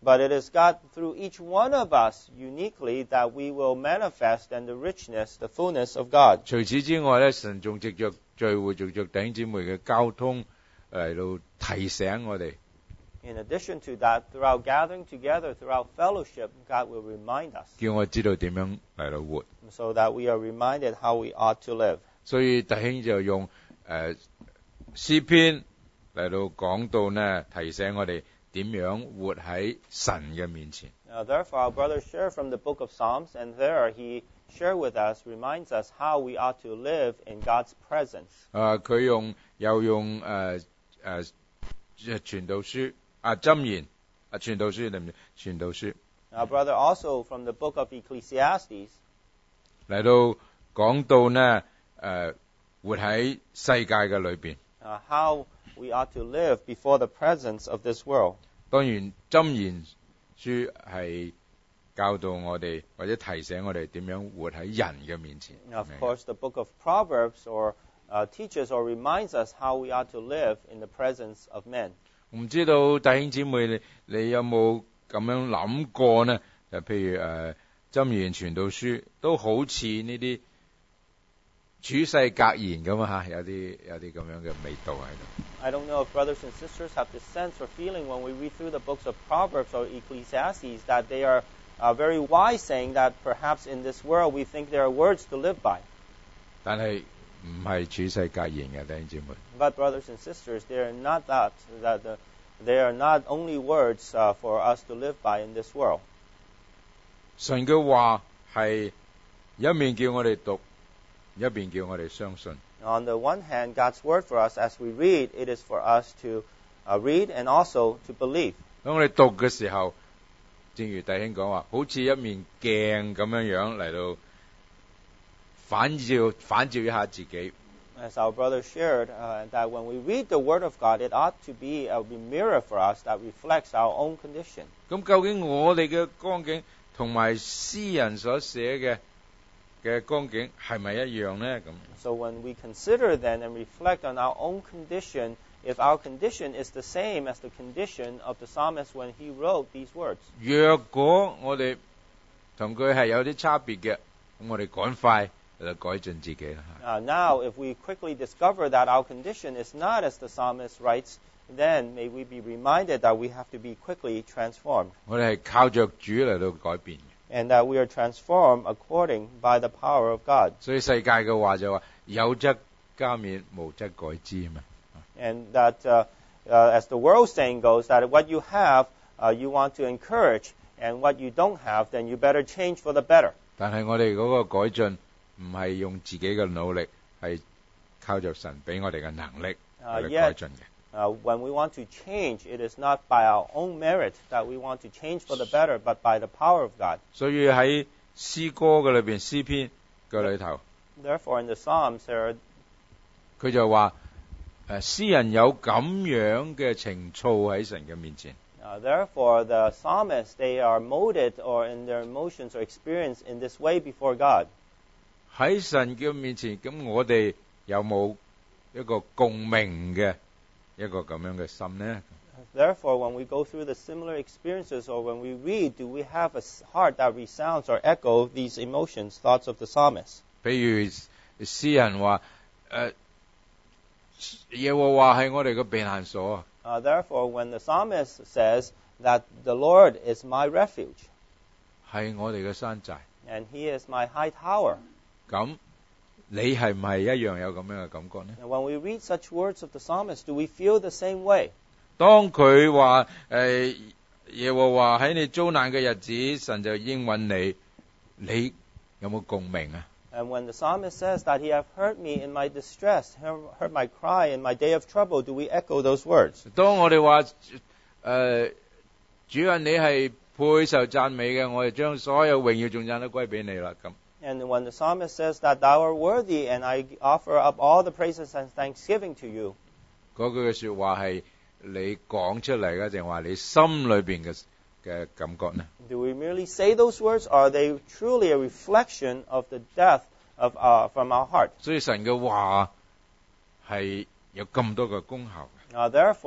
But it is God through each one of us uniquely that we will manifest and the richness, the fullness of God. 除此之外咧，神仲藉着聚會，藉着弟兄姊妹嘅交通嚟到提醒我哋。 In addition to that, throughout gathering together, throughout fellowship, God will remind us 叫我知道點樣嚟到活。 so that we are reminded how we ought to live. 所以弟兄就用誒、呃、詩篇嚟到講到呢，提醒我哋點樣活喺神嘅面前。 Now, therefore, our brother shared from the book of Psalms, and there he shared with us, reminds us how we ought to live in God's presence. 啊，佢用又用誒誒傳道書啊箴言啊傳道書定唔傳道書 Our brother also from the book of Ecclesiastes 嚟到講到呢誒、呃、活喺世界嘅裏邊。 uh, how we ought to live before the presence of this world. 當然箴言書係教導我哋或者提醒我哋點樣活喺人嘅面前。 Of course, the book of Proverbs or uh, teaches or reminds us how we ought to live in the presence of men. 唔知道弟兄姊妹你你有冇咁樣諗過呢？就譬如誒箴言傳道書都好似呢啲處世格言咁啊嚇，有啲有啲咁樣嘅味道喺度。 I don't know if brothers and sisters have this sense or feeling when we read through the books of Proverbs or Ecclesiastes that they are uh, very wise, saying that perhaps in this world we think there are words to live by. 但係唔係處世格言嘅弟兄姊妹。 But brothers and sisters, they are not that. That the, they are not only words uh, for us to live by in this world. 神嘅話係一面叫我哋讀，一邊叫我哋相信。 On the one hand, God's word for us as we read, it is for us to uh, read and also to believe. 當我哋讀嘅時候，正如弟兄講話，好似一面鏡咁樣樣嚟到反照反照一下自己。 As our brother shared, uh, that when we read the word of God, it ought to be a mirror for us that reflects our own condition. 咁究竟我哋嘅光景同埋詩人所寫嘅嘅光景係咪一樣呢？咁 So when we consider then and reflect on our own condition, if our condition is the same as the condition of the psalmist when he wrote these words, 若果我哋同佢係有啲差別嘅，咁我哋趕快嚟改進自己啦。 uh, now if we quickly discover that our condition is not as the psalmist writes, then may we be reminded that we have to be quickly transformed, 我哋係靠着主嚟到改變嘅。 and that we are transformed according by the power of God. 所以世界嘅話就話有則加勉，無則改之嘛。 And that, uh, uh, as the world saying goes, that what you have, uh, you want to encourage, and what you don't have, then you better change for the better. 但係我哋嗰個改進唔係用自己嘅努力，係靠着神俾我哋嘅能力嚟改進嘅。 Uh, when we want to change, it is not by our own merit that we want to change for the better, but by the power of God. 所以喺詩歌嘅裏邊，詩篇嘅裏頭， Therefore, in the Psalms, there are, 佢就話誒詩人有咁樣嘅情操喺神嘅面前。 uh, therefore, the psalmists, they are molded or in their emotions or experience in this way before God. 喺神嘅面前，咁我哋有冇一個共鳴嘅一個咁樣嘅心呢？ Therefore, when we go through the similar experiences or when we read, do we have a heart that resounds or echo these emotions, thoughts of the psalmist? 譬如詩人話誒耶和華係我哋嘅避難所啊， Uh, therefore, when the psalmist says that the Lord is my refuge 係我哋嘅山寨， and he is my high tower, 咁你係唔係一樣有咁樣嘅感覺呢？ and when we read such words of the psalmist, do we feel the same way? 當佢話誒耶和華喺你遭難嘅日子，神就應允你，你有冇共鳴啊？ And when the psalmist says that he have heard me in my distress, heard, heard my cry in my day of trouble, do we echo those words? 當我哋話誒主啊，你係配受讚美嘅，我哋將所有榮耀頌讚都歸俾你啦。咁 And when the psalmist says that thou art worthy and I offer up all the praises and thanksgiving to you, 嗰句嘅説話係你講出嚟嘅，定話你心裏邊嘅嘅感覺呢？ do we merely say those words or are they truly a reflection of the depth of, uh, from our heart? 所以神嘅話係有咁多嘅功效嘅。 Uh, therefore,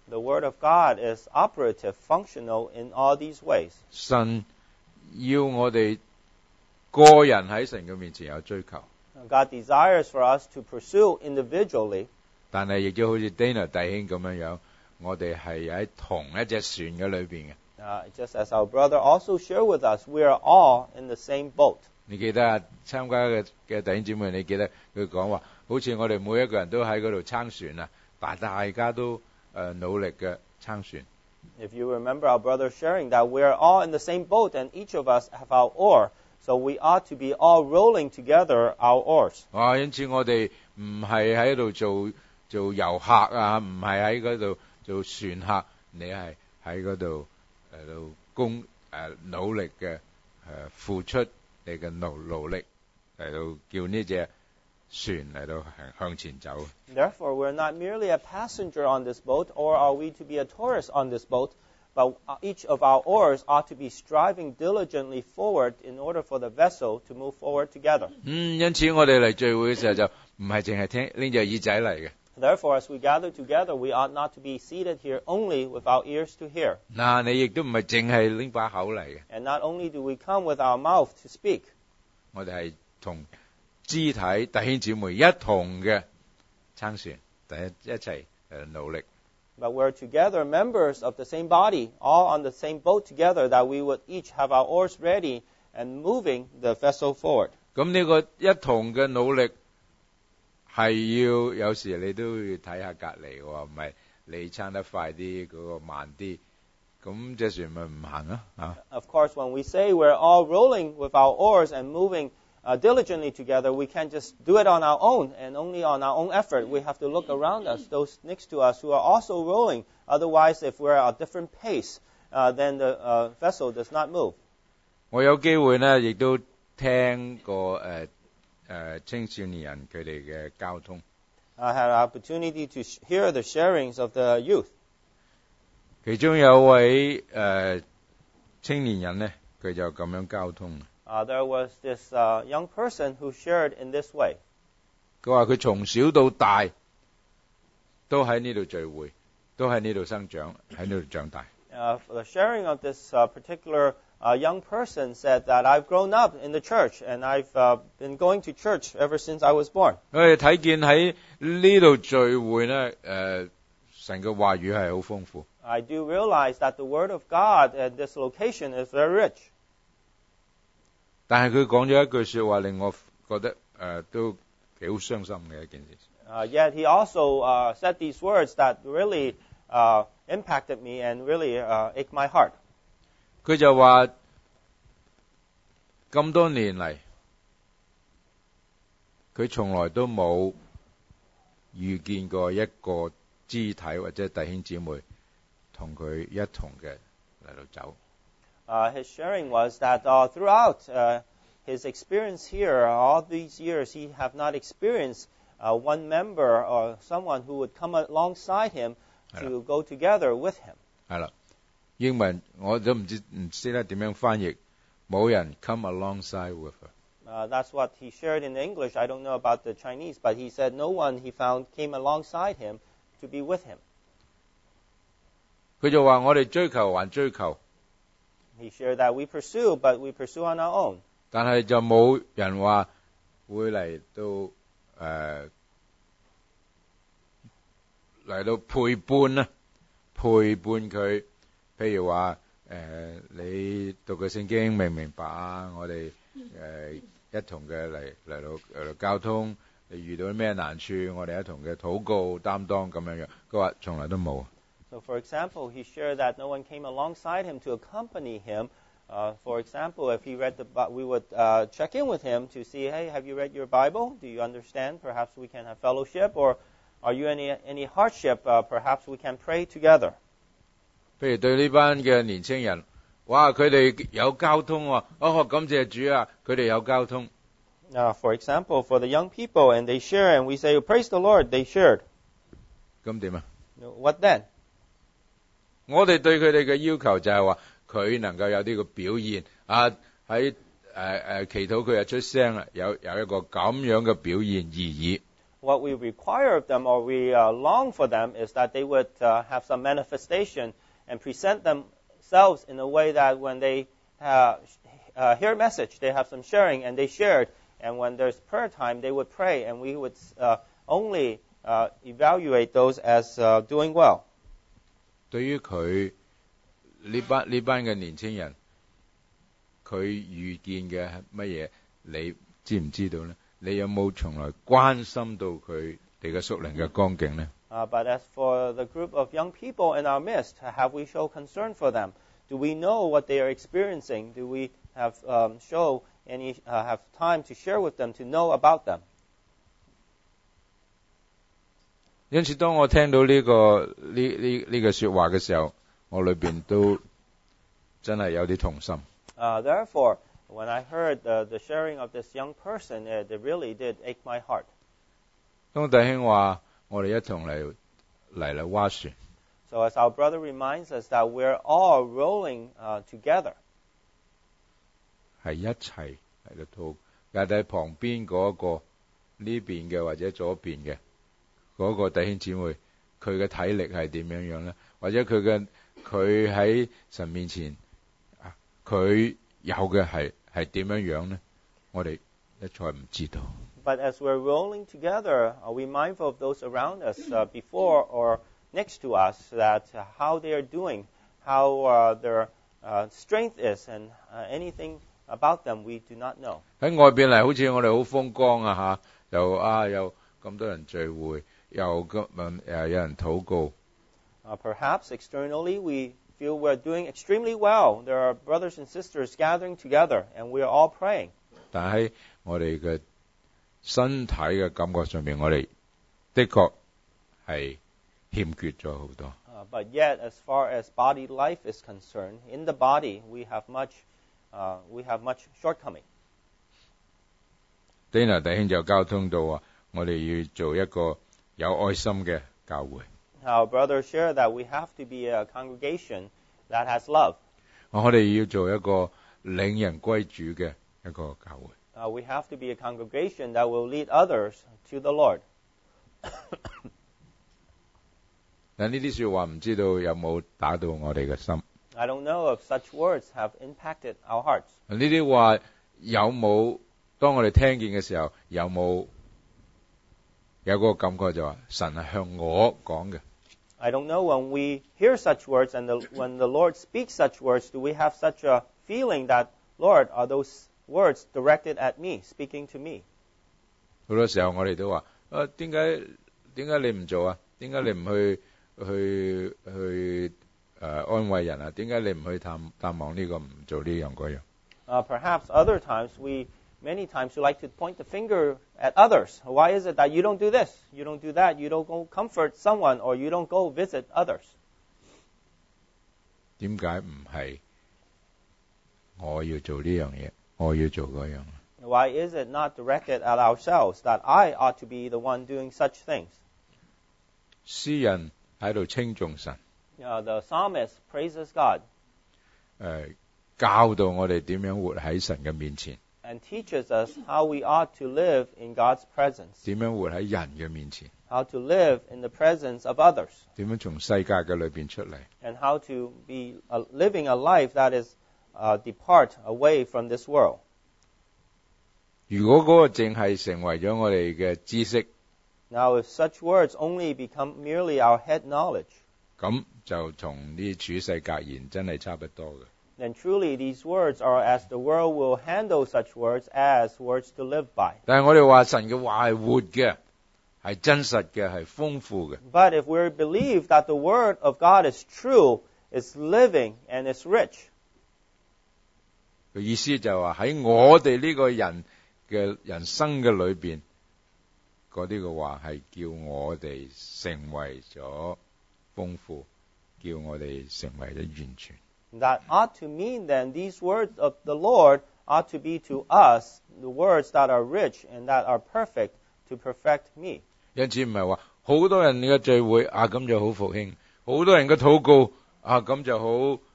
The Word of God is operative, functional in all these ways. 神要我哋個人喺神嘅面前有追求， God desires for us to pursue individually, 但係亦都好似 Dana 弟兄咁樣樣，我哋係喺同一隻船嘅裏邊嘅。 uh, just as our brother also shared with us, we are all in the same boat. 你記得啊？參加嘅嘅弟兄姊妹，你記得佢講話，好似我哋每一個人都喺嗰度撐船啊，但大家都誒、呃、努力嘅撐船。 If you remember our brother sharing that we are all in the same boat and each of us have our oar, so we ought to be all rolling together our oars. 啊，因此我哋唔係喺度做做遊客啊，唔係喺嗰度做船客，你係喺嗰度嚟到工誒努力嘅誒、呃、付出你嘅勞勞力嚟到叫呢隻船嚟到向向前走。 Therefore, we're not merely a passenger on this boat, or are we to be a tourist on this boat, but each of our oars ought to be striving diligently forward in order for the vessel to move forward together. 嗯，因此我哋嚟聚會嘅時候就唔係淨係聽拎隻耳仔嚟嘅。 Therefore, as we gather together, we ought not to be seated here only with our ears to hear. 嗱，你亦都唔係淨係拎把口嚟嘅， And not only do we come with our mouth to speak, 我哋係同肢體弟兄姊妹一同嘅撐船，第一一齊誒努力。 but we're together members of the same body, all on the same boat together, that we would each have our oars ready and moving the vessel forward. 咁呢個一同嘅努力係要有時你都要睇下隔離喎，唔係你撐得快啲，嗰個慢啲，咁隻船咪唔行啊啊！ Of course, when we say we're all rolling with our oars and moving uh, diligently together, we can't just do it on our own and only on our own effort. We have to look around us, those next to us who are also rolling. Otherwise, if we're at a different pace, uh, then the uh, vessel does not move. 我有機會呢，亦都聽過誒誒青少年人佢哋嘅交通。 I had an opportunity to sh- hear the sharings of the youth. 其中有位誒、呃、青年人呢，佢就咁樣交通。 Uh, there was this uh, young person who shared in this way. 佢話佢從小到大都喺呢度聚會，都喺呢度生長，喺呢度長大。 Uh, for the sharing of this uh, particular uh, young person said that I've grown up in the church and I've uh, been going to church ever since I was born. 我哋睇見喺呢度聚會呢，誒、呃、神嘅話語係好豐富。 I do realize that the Word of God at this location is very rich. 但係佢講咗一句説話，令我覺得誒、呃、都幾好傷心嘅一件事。 Uh, yet he also uh, said these words that really uh, impacted me and really uh, ached my heart. 佢就話咁多年嚟，佢從來都冇遇見過一個肢體或者弟兄姊妹同佢一同嘅嚟到走。 Uh, his sharing was that uh, throughout uh, his experience here, all these years, he have not experienced uh, one member or someone who would come alongside him to go together with him. 係啦，英文我都唔知唔識得點樣翻譯，冇人 come alongside with her。 Uh, that's what he shared in English. I don't know about the Chinese, but he said no one he found came alongside him to be with him. 佢就話我哋追求還追求， He shared that we pursue, but we pursue on our own. 但係就冇人話會嚟到誒嚟、呃、到陪伴啊，陪伴佢。譬如話誒、呃，你讀嘅聖經明唔明白啊？我哋誒、呃、一同嘅嚟嚟到嚟到交通，你遇到咩難處，我哋一同嘅禱告擔當咁樣樣。佢話從來都冇。 So, for example, he shared that no one came alongside him to accompany him. Uh, for example, if he read the, we would uh, check in with him to see, hey, have you read your Bible? Do you understand? Perhaps we can have fellowship, or are you any any hardship? Uh, perhaps we can pray together. 譬如對呢班嘅年青人，哇！佢哋有交通喎、哦，感謝主啊！佢哋有交通。 Uh, for example, for the young people, and they share, and we say, praise the Lord, they shared. 咁點啊？ What then? 我哋對佢哋嘅要求就係話，佢能夠有呢個表現啊，喺誒誒祈禱佢就出聲啦，有有一個咁樣嘅表現而已。 what we require of them or we uh, long for them is that they would uh, have some manifestation and present themselves in a way that when they uh, uh, hear a message, they have some sharing and they shared. And when there's prayer time, they would pray, and we would uh, only uh, evaluate those as uh, doing well. 對於佢呢班呢班嘅年青人，佢遇見嘅係乜嘢？你知唔知道呢？你有冇從來關心到佢哋嘅屬靈嘅光景呢？ Uh, but as for the group of young people in our midst, have we show concern for them? Do we know what they are experiencing? Do we have um, show any uh, have time to share with them to know about them? 因此，當我聽到呢、個呢呢呢個說話嘅時候，我裏邊都真係有啲痛心。 Uh, therefore, when I heard the, the sharing of this young person, it, it really did ache my heart. 當弟兄話我哋一同嚟嚟嚟划船， So as our brother reminds us that we're all rolling uh, together. 係一齊喺度套，架喺旁邊嗰、個呢邊嘅或者左邊嘅嗰個弟兄姊妹，佢嘅體力係點樣樣呢？或者佢嘅佢喺神面前，佢有嘅係係點樣樣呢？我哋一再唔知道。 But as we're rolling together, are we mindful of those around us uh, before or next to us, that uh, how they are doing, how uh, their uh, strength is, and uh, anything about them we do not know. 喺外邊嚟，好似我哋好風光啊嚇，又啊又咁多人聚會，又咁誒有人禱告。 Uh, perhaps externally we feel we're doing extremely well. There are brothers and sisters gathering together, and we are all praying. 但喺我哋嘅身體嘅感覺上面，我哋的確係欠缺咗好多。 Uh, but yet, as far as body life is concerned, in the body we have much, uh, we have much shortcoming. Dana 弟兄就交通到話，我哋要做一個有愛心嘅教會。 Our brothers share that we have to be a congregation that has love. 我哋要做一個領人歸主嘅一個教會。 Uh, we have to be a congregation that will lead others to the Lord. 但呢啲說話唔知道有冇打到我哋嘅心？ I don't know if such words have impacted our hearts. 呢啲話有冇當我哋聽見嘅時候，有冇有嗰個感覺就話神係向我講嘅？ I don't know when we hear such words and the, when the Lord speaks such words, do we have such a feeling that, Lord, are those words directed at me, speaking to me? 好多時候我哋都話：啊，點解點解你唔做啊？點解你唔去去去誒、呃、安慰人啊？點解你唔去探探望呢、這個唔做呢樣嗰樣？ Uh, perhaps other times we, many times we like to point the finger at others. Why is it that you don't do this, you don't do that, you don't go comfort someone, or you don't go visit others? 點解唔係我要做呢樣嘢，我要做嗰樣？ Why is it not directed at ourselves that I ought to be the one doing such things? 詩人喺度稱頌神， Uh, the psalmist praises God 誒、呃、教導我哋點樣活喺神嘅面前， and teaches us how we ought to live in God's presence, 點樣活喺人嘅面前， how to live in the presence of others, 點樣從世界嘅裏邊出嚟。 and how to be uh, living a life that is uh, depart away from this world. 如果嗰個淨係成為咗我哋嘅知識， Now, if such words only become merely our head knowledge, 咁就同啲處世格言真係差不多嘅。 then truly these words are as the world will handle such words as words to live by. 但係我哋話神嘅話係活嘅，係真實嘅，係豐富嘅。 But if we believe that the word of God is true, is living, and is rich, 佢意思就係話喺我哋呢個人嘅人生嘅裏邊，嗰啲嘅話係叫我哋成為咗豐富，叫我哋成為咗完全。 that ought to mean then these words of the Lord ought to be to us the words that are rich and that are perfect to perfect me. 因此唔係話好多人嘅聚會啊咁就好復興，好多人嘅禱告啊咁就好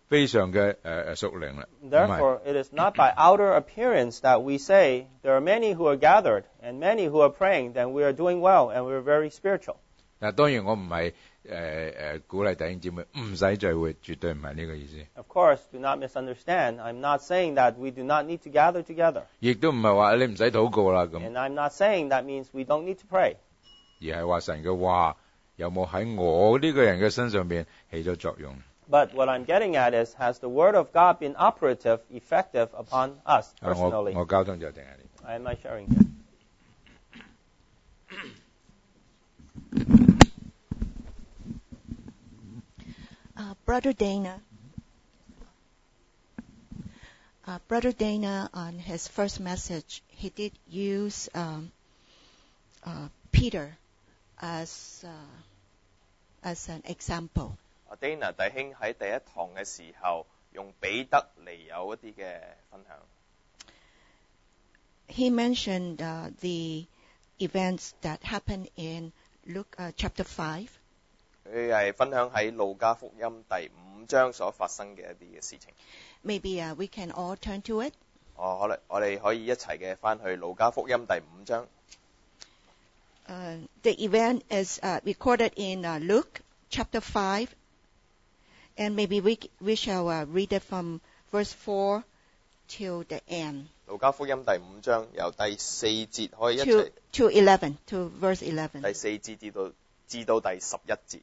非常嘅誒誒屬靈啦。唔係 Therefore, it is not by outer appearance that we say there are many who are gathered and many who are praying, then we are doing well and we are very spiritual. 嗱，當然我唔係誒誒鼓勵弟兄姊妹唔使聚會，絕對唔係呢個意思。 Of course, do not misunderstand. I'm not saying that we do not need to gather together. 亦都唔係話你唔使禱告啦咁， And I'm not saying that means we don't need to pray. 而係話神嘅話有冇喺我呢個人嘅身上邊起咗作用？ But what I'm getting at is, has the Word of God been operative, effective upon us 啊我 personally? 我交通就停喺呢度。 I am I sharing here. Uh, Brother Dana, uh, Brother Dana, on his first message, he did use um, uh, Peter as uh, as an example. 阿 Dana 弟兄喺第一堂嘅時候，用彼得嚟有一啲嘅分享。 He mentioned uh, the events that happened in Luke uh, chapter five. 佢係分享喺路加福音第五章所發生嘅一啲嘅事情。 Maybe uh, we can all turn to it. 哦，可能我哋可以一齊嘅翻去路加福音第五章。 Uh, the event is uh, recorded in uh, Luke chapter five, and maybe we we shall uh, read it from verse four till the end. 路加福音第五章由第四節可以一 To 齊 to eleven, to verse eleven. 第四節至到至到第十一節。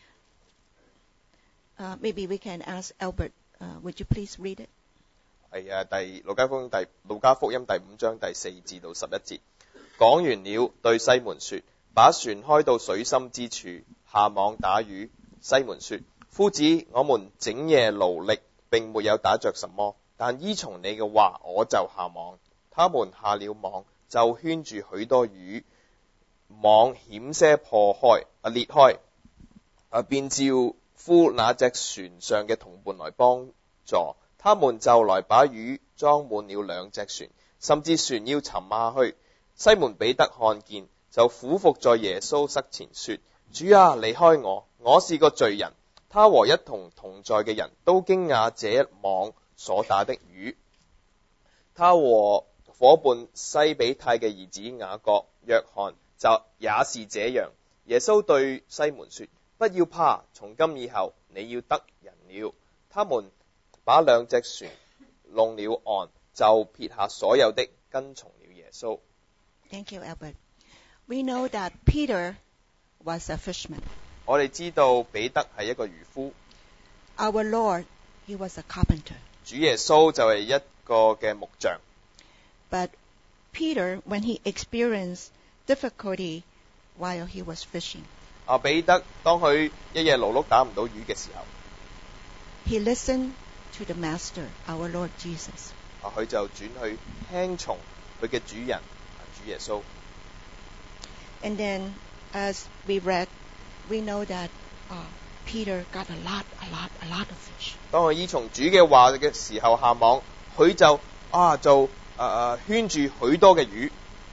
Uh, maybe we can ask Albert. Uh, would you please read it? 係啊，第路加福音第路加福音第五章第四至到十一節。講完了，對西門說：把船開到水深之處，下網打魚。西門說：夫子，我們整夜勞力，並沒有打着什麼，但依從你嘅話，我就下網。他們下了網，就圈住許多魚，網險些破開啊裂開，啊便召呼那隻船上嘅同伴來幫助，他們就來把魚裝滿了兩隻船，甚至船要沉下去。西門彼得看見，就俯伏在耶穌膝前說：主啊，離開我，我是個罪人。他和一同同在嘅人都驚訝這一網所打的魚。他和伙伴西比泰嘅兒子雅各、約翰就也是這樣。耶穌對西門說：不要怕，從今以後你要得人了。他們把兩隻船弄了岸，就撇下所有的，跟從了耶穌。 Thank you, Albert. We know that Peter was a fisherman. 我哋知道彼得係一個漁夫， Our Lord, he was a carpenter. 主耶穌就係一個嘅木匠。 But Peter, when he experienced difficulty while he was fishing, 啊，彼得當佢一夜勞碌打唔到魚嘅時候， he listened to the Master, our Lord Jesus. 啊，佢就轉去聽從佢嘅主人啊主耶穌。 And then, as we read, we know that uh, Peter got a lot, a lot, a lot of fish. 當佢依從主嘅話嘅時候下網，佢就啊就誒誒、呃、圈住許多嘅魚。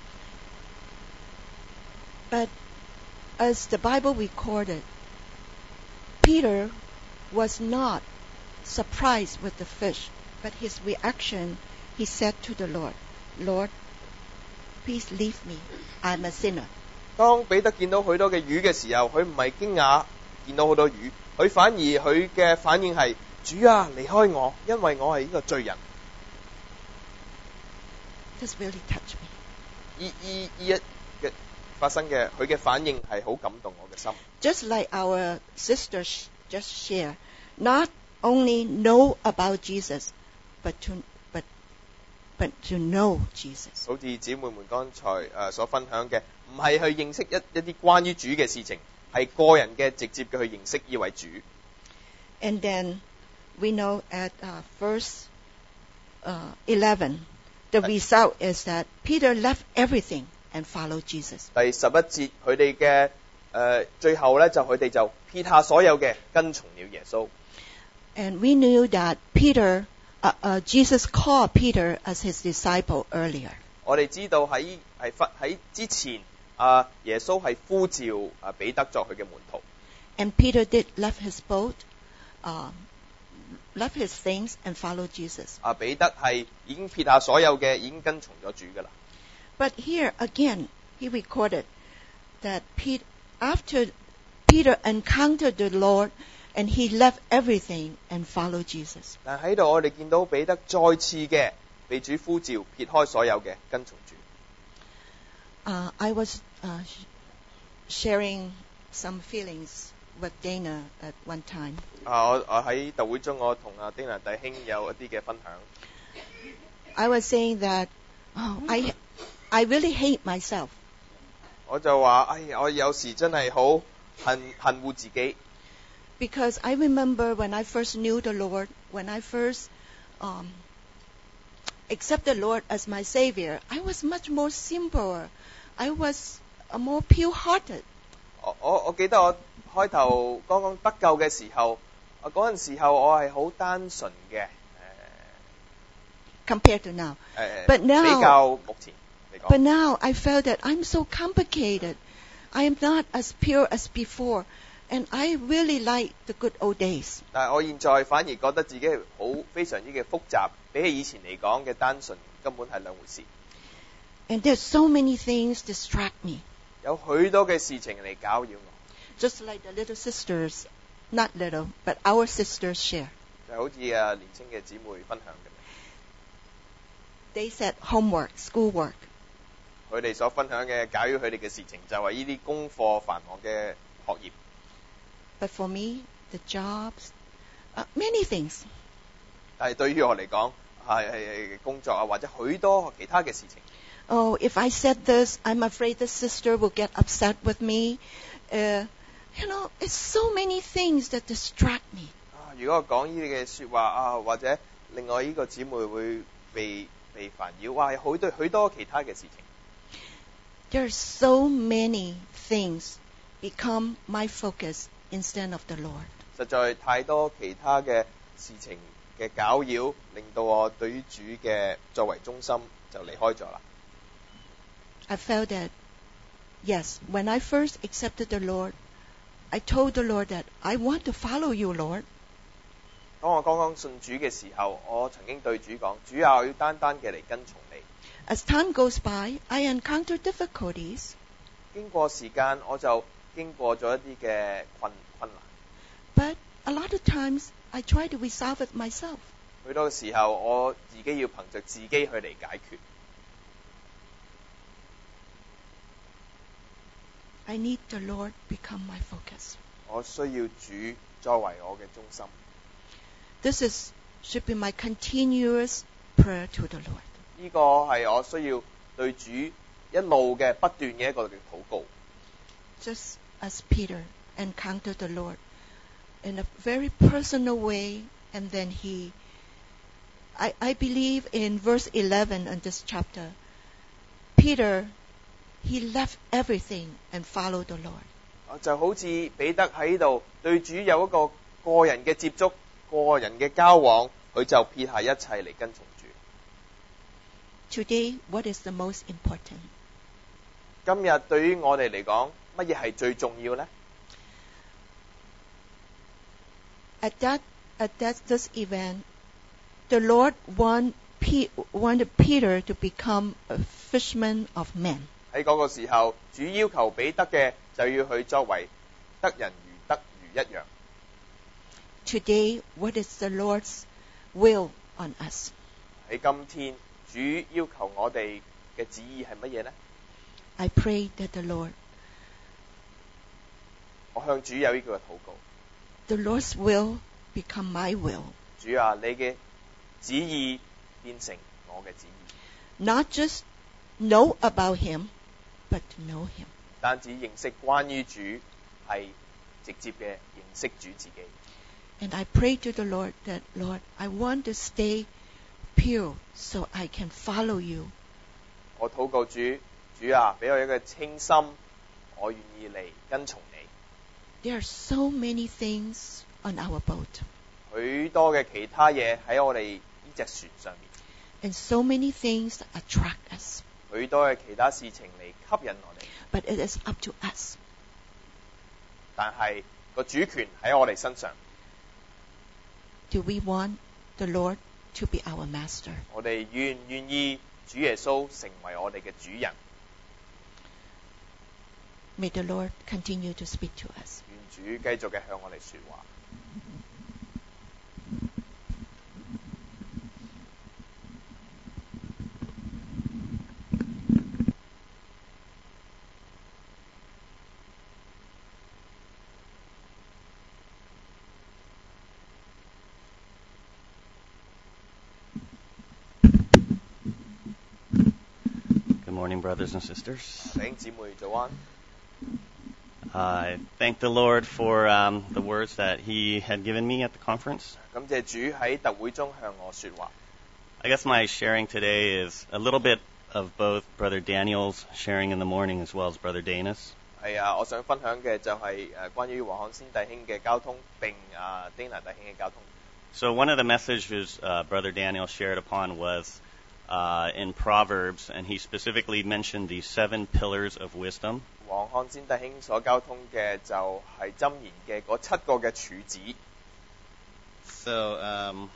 But as the Bible recorded, Peter was not surprised with the fish, but his reaction, he said to the Lord, Lord, please leave me, I'm a sinner. 當彼得見到許多嘅魚嘅時候，佢唔係驚訝見到好多魚，佢反而佢嘅反應係：主啊，離開我，因為我係呢個罪人。 This really touched me. 依依依一嘅發生嘅，佢嘅反應係好感動我嘅心。 Just like our sisters just shared, not only know about Jesus, but to but but to know Jesus. 好似姊妹們剛才誒、呃、所分享嘅，唔係去認識一一啲關於主嘅事情，係個人嘅直接嘅去認識呢位主。 And then we know at uh, verse uh, eleven, the result is that Peter left everything and followed Jesus. 第十一節佢哋嘅誒最後咧，就佢哋就撇下所有嘅，跟從了耶穌。 And we knew that Peter, uh, uh, Jesus called Peter as his disciple earlier. 我哋知道喺係喺之前，啊耶穌係呼召啊彼得作佢嘅門徒。 And Peter did left his boat, uh, left his things and followed Jesus. 啊，彼得係已經撇下所有嘅，已經跟從咗主㗎啦。 But here again, he recorded that Pete, after Peter encountered the Lord, and he left everything and followed Jesus. 但喺度我哋見到彼得再次嘅被主呼召，撇開所有嘅，跟從主。 Uh, I was uh, sh- sharing some feelings with Dana at one time. 啊，我我喺道會中，我同阿丁娜弟兄有一啲嘅分享。 I was saying that oh, I, I really hate myself 我就話：哎呀，我有時真係好恨恨惡自己， because I remember when I first knew the Lord, when I first um, accepted the Lord as my Savior, I was much more simpler. I was uh, more pure-hearted. 我我我記得我開頭剛剛得救嘅時候，啊嗰陣時候我係好單純嘅， compared to now. 誒 But now- 比較目前嚟 But 講。 now I felt that I'm so complicated. I am not as pure as before. And I really like the good old days. 但係我現在反而覺得自己係好非常之嘅複雜，比起以前嚟講嘅單純根本係兩回事。 And there's so many things distract me. 有許多嘅事情嚟攪擾我， Just like the little sisters, not little, but our sisters share. 就好似啊年青嘅姊妹分享嘅， They said homework, schoolwork. 佢哋所分享嘅攪擾佢哋嘅事情就係呢啲功課繁忙嘅學業。 But for me, the jobs, uh, many things. 但係對於我嚟講，係係工作啊，或者許多其他嘅事情。 Oh, if I said this, I'm afraid the sister will get upset with me. Uh, you know, it's so many things that distract me. 啊，如果我講呢啲嘅説話啊，或者另外呢個姊妹會被被煩擾，哇，有好多許多其他嘅事情。 There are so many things become my focus instead of the Lord. 實在太多其他嘅事情嘅攪擾，令到我對於主嘅作為中心就離開咗啦。 I felt that, yes, when I first accepted the Lord, I told the Lord that I want to follow you, Lord. 當我剛剛信主嘅時候，我曾經對主講：主啊，我要單單嘅嚟跟從你。 As time goes by, I encounter difficulties, 經過時間，我就經過咗一啲嘅困困難。 but a lot of times I try to resolve it myself. 許多時候，我自己要憑着自己去嚟解決。 I need the Lord become my focus. 我需要主作為我嘅中心。 This is should be my continuous prayer to the Lord. 呢個係我需要對主一路嘅不斷嘅一個嘅禱告。 Just as Peter encountered the Lord in a very personal way, and then he, I, I believe in verse eleven in this chapter, Peter, he left everything and followed the Lord. 就好似彼得喺度對主有一個個人嘅接觸、個人嘅交往，佢就撇下一切嚟跟從主。 Today, what is the most important? 今日對於我哋嚟講，乜嘢係最重要呢？ At that, at that this event, the Lord want Pe- wanted Peter to become a fisherman of men. 喺嗰個時候，主要求彼得嘅就要佢作為得人如得魚一樣。 Today, what is the Lord's will on us? 喺今天，主要求我哋嘅旨意係乜嘢呢？ I pray that the Lord, 我向主有呢個禱告。 the Lord's will become my will. 主啊，你嘅旨意變成我嘅旨意， Not just know about Him, but to know Him. 單止認識關於主，係直接嘅認識主自己。 And I pray to the Lord that, Lord, I want to stay pure so I can follow you. 我禱告主，主啊，俾我一個清心，我願意嚟跟從你。 There are so many things on our boat, 許多嘅其他嘢喺我哋呢隻船上面， and so many things that attract us. 許多嘅其他事情嚟吸引我哋， But it is up to us. 但係個主權喺我哋身上。 do we want the Lord to be our master? 我哋願唔願意主耶穌成為我哋嘅主人？ May the Lord continue to speak to us. 願主繼續嘅向我哋說話。 Good morning, brothers and sisters. 弟兄姊妹早安。 I thank the Lord for um, the words that He had given me at the conference. 感謝主喺特會中向我說話。 I guess my sharing today is a little bit of both Brother Daniel's sharing in the morning as well as Brother Dana's. 係啊，我想分享嘅就係誒關於黃漢先弟兄嘅交通，並啊 Dana 弟兄嘅交通。 So one of the messages uh, Brother Daniel shared upon was uh, in Proverbs, and he specifically mentioned the seven pillars of wisdom. 黃漢先弟兄所交通嘅就係箴言嘅嗰七個嘅柱子。 So um,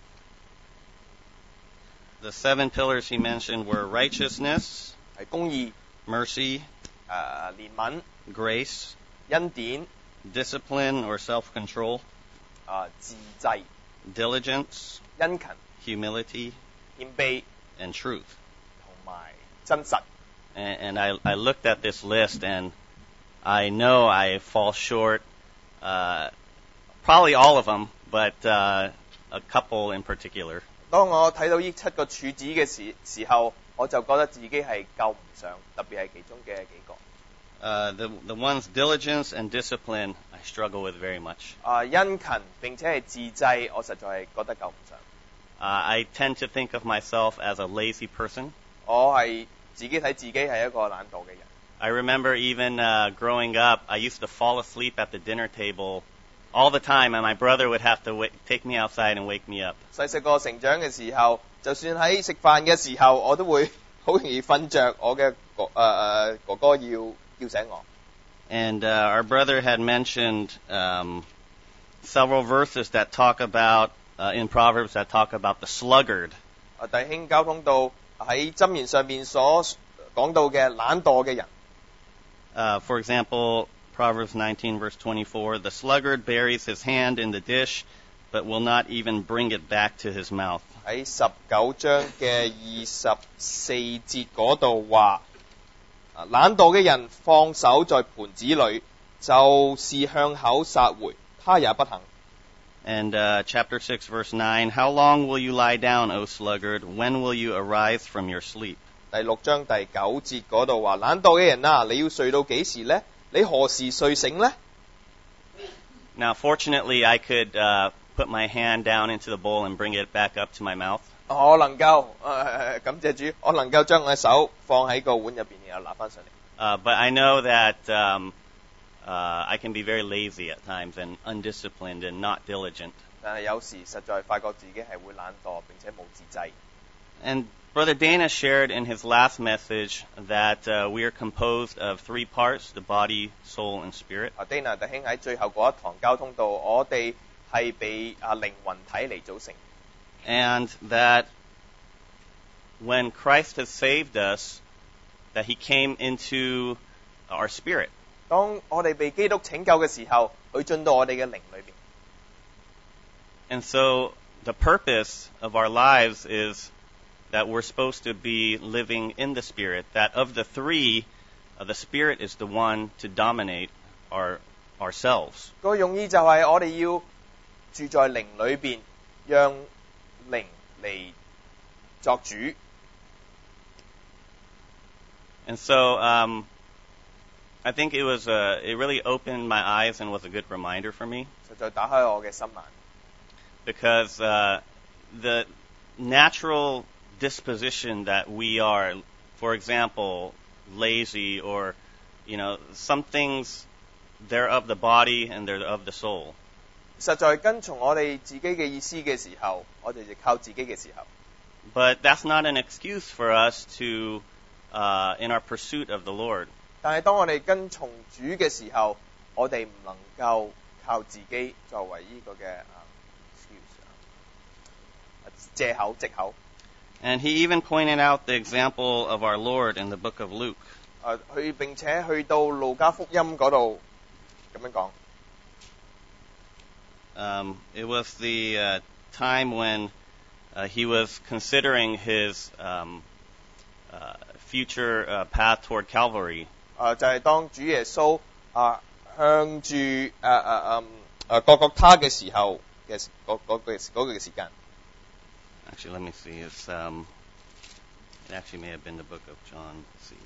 the seven pillars he mentioned were righteousness, 係公義、 mercy, 誒憐憫、 grace, 恩典、 discipline or self-control, 啊自制、 diligence, 殷勤、 humility, 謙卑 and truth. 同埋真實。 And, and I, I looked at this list, and I know I fall short, uh, probably all of them, but uh, a couple in particular. 當我睇到呢七個柱子嘅時時候，我就覺得自己係夠唔上，特別係其中嘅幾個。 Uh, the, the ones diligence and discipline I struggle with very much. 啊殷勤並且係自制，我實在係覺得夠唔上。 Uh, I tend to think of myself as a lazy person. 我係自己睇自己係一個懶惰嘅人。 I remember even uh, growing up, I used to fall asleep at the dinner table all the time, and my brother would have to w- take me outside and wake me up. 細細個成長嘅時候，就算喺食飯嘅時候，我都會好容易瞓着。我嘅哥誒誒哥哥要叫醒我。 And uh, our brother had mentioned um, several verses that talk about, uh, in Proverbs, that talk about the sluggard. 啊弟兄交通到喺箴言上面所講到嘅懶惰嘅人。 Uh, for example, Proverbs nineteen, verse twenty-four, the sluggard buries his hand in the dish, but will not even bring it back to his mouth. 喺十九章嘅二十四節嗰度話，啊懶惰嘅人放手在盤子裏，就是向口撒回，他也不肯。 And uh, chapter six, verse nine, how long will you lie down, O sluggard? When will you arise from your sleep? 第六章第九節嗰度話，懶惰嘅人啊，你要睡到幾時呢？你何時睡醒呢？ Now, fortunately, I could uh, put my hand down into the bowl and bring it back up to my mouth. 我能夠誒、呃、感謝主，我能夠將我嘅手放喺個碗入邊，然後拿翻上嚟。 Uh, but I know that um, uh, I can be very lazy at times and undisciplined and not diligent. 但係有時實在發覺自己係會懶惰並且冇自制。 And Brother Dana shared in his last message that uh, we are composed of three parts, the body, soul, and spirit. 啊 Dana 弟兄喺最後嗰一堂交通道，我哋係被啊靈魂體嚟組成。 And that when Christ has saved us, that he came into our spirit. 當我哋被基督拯救嘅時候，佢進到我哋嘅靈裏邊。 And so the purpose of our lives is that we're supposed to be living in the Spirit, that of the three, uh, the Spirit is the one to dominate our ourselves. 個用意就係我哋要住在靈裏邊，讓靈嚟作主。 And so um, I think it was a, it really opened my eyes and was a good reminder for me. 實在打開我嘅心眼。 Because uh, the natural disposition that we are, for example, lazy or, you know, some things, they're of the body and they're of the soul. 實在跟從我哋自己嘅意思嘅時候，我哋就靠自己嘅時候。 But that's not an excuse for us to, uh, in our pursuit of the Lord. 但係當我哋跟從主嘅時候，我哋唔能夠靠自己作為呢個嘅啊 excuse。 借口藉口。 And he even pointed out the example of our Lord in the book of Luke. 誒、佢並且去到路加福音嗰度咁樣講。 Um, it was the uh, time when uh, he was considering his um, uh, future uh, path toward Calvary. 誒、就係、當主耶穌啊、向住誒誒誒誒各各他嘅時候嘅嗰嗰嘅嗰個嘅時間。 Actually, let me see. It's um, it actually may have been the book of John. Let's see.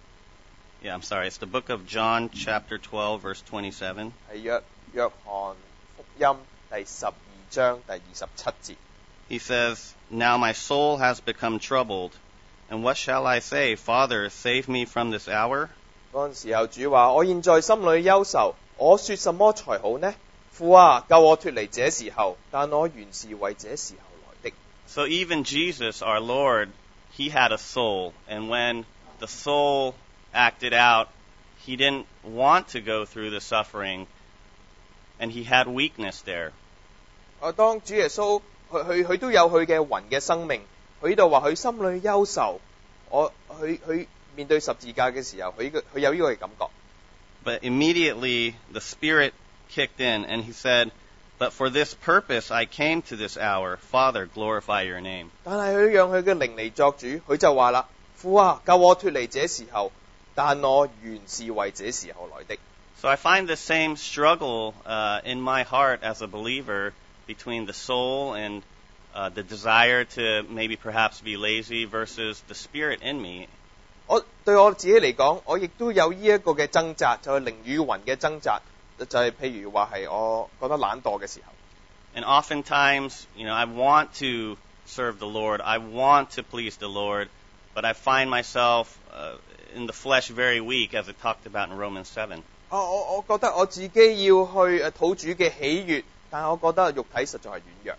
Yeah, I'm sorry. It's the book of John, chapter twelve, verse twenty-seven. 係約約翰福音第十二章第二十七節。 He says, "Now my soul has become troubled, and what shall I say? Father, save me from this hour." 嗰陣時候，主話：我現在心裏憂愁，我說什麼才好呢？父啊，救我脫離這時候，但我原是為這時候來的。 So even Jesus, our Lord, he had a soul, and when the soul acted out, he didn't want to go through the suffering, and he had weakness there. 啊，當主耶穌佢佢佢都有佢嘅魂嘅生命，佢呢度話佢心裏憂愁，我佢佢面對十字架嘅時候，佢嘅佢有呢個嘅感覺。 But immediately the Spirit kicked in, and he said, "But for this purpose I came to this hour. Father, glorify your name." 但係佢讓佢嘅靈嚟作主，佢就話啦：父啊，救我脫離這時候，但我原是為這時候來的。 So I find the same struggle uh, in my heart as a believer between the soul and uh, the desire to maybe perhaps be lazy versus the Spirit in me. 我對我自己嚟講，我亦都有呢一個嘅掙扎，就係靈與魂嘅掙扎，就係、是、譬如話係我覺得懶惰嘅時候。 And oftentimes, you know, I want to serve the Lord. I want to please the Lord, but I find myself uh, in the flesh very weak, as it talked about in Romans seven. 我我我覺得我自己要去誒討主嘅喜悅，但係我覺得肉體實在係軟弱。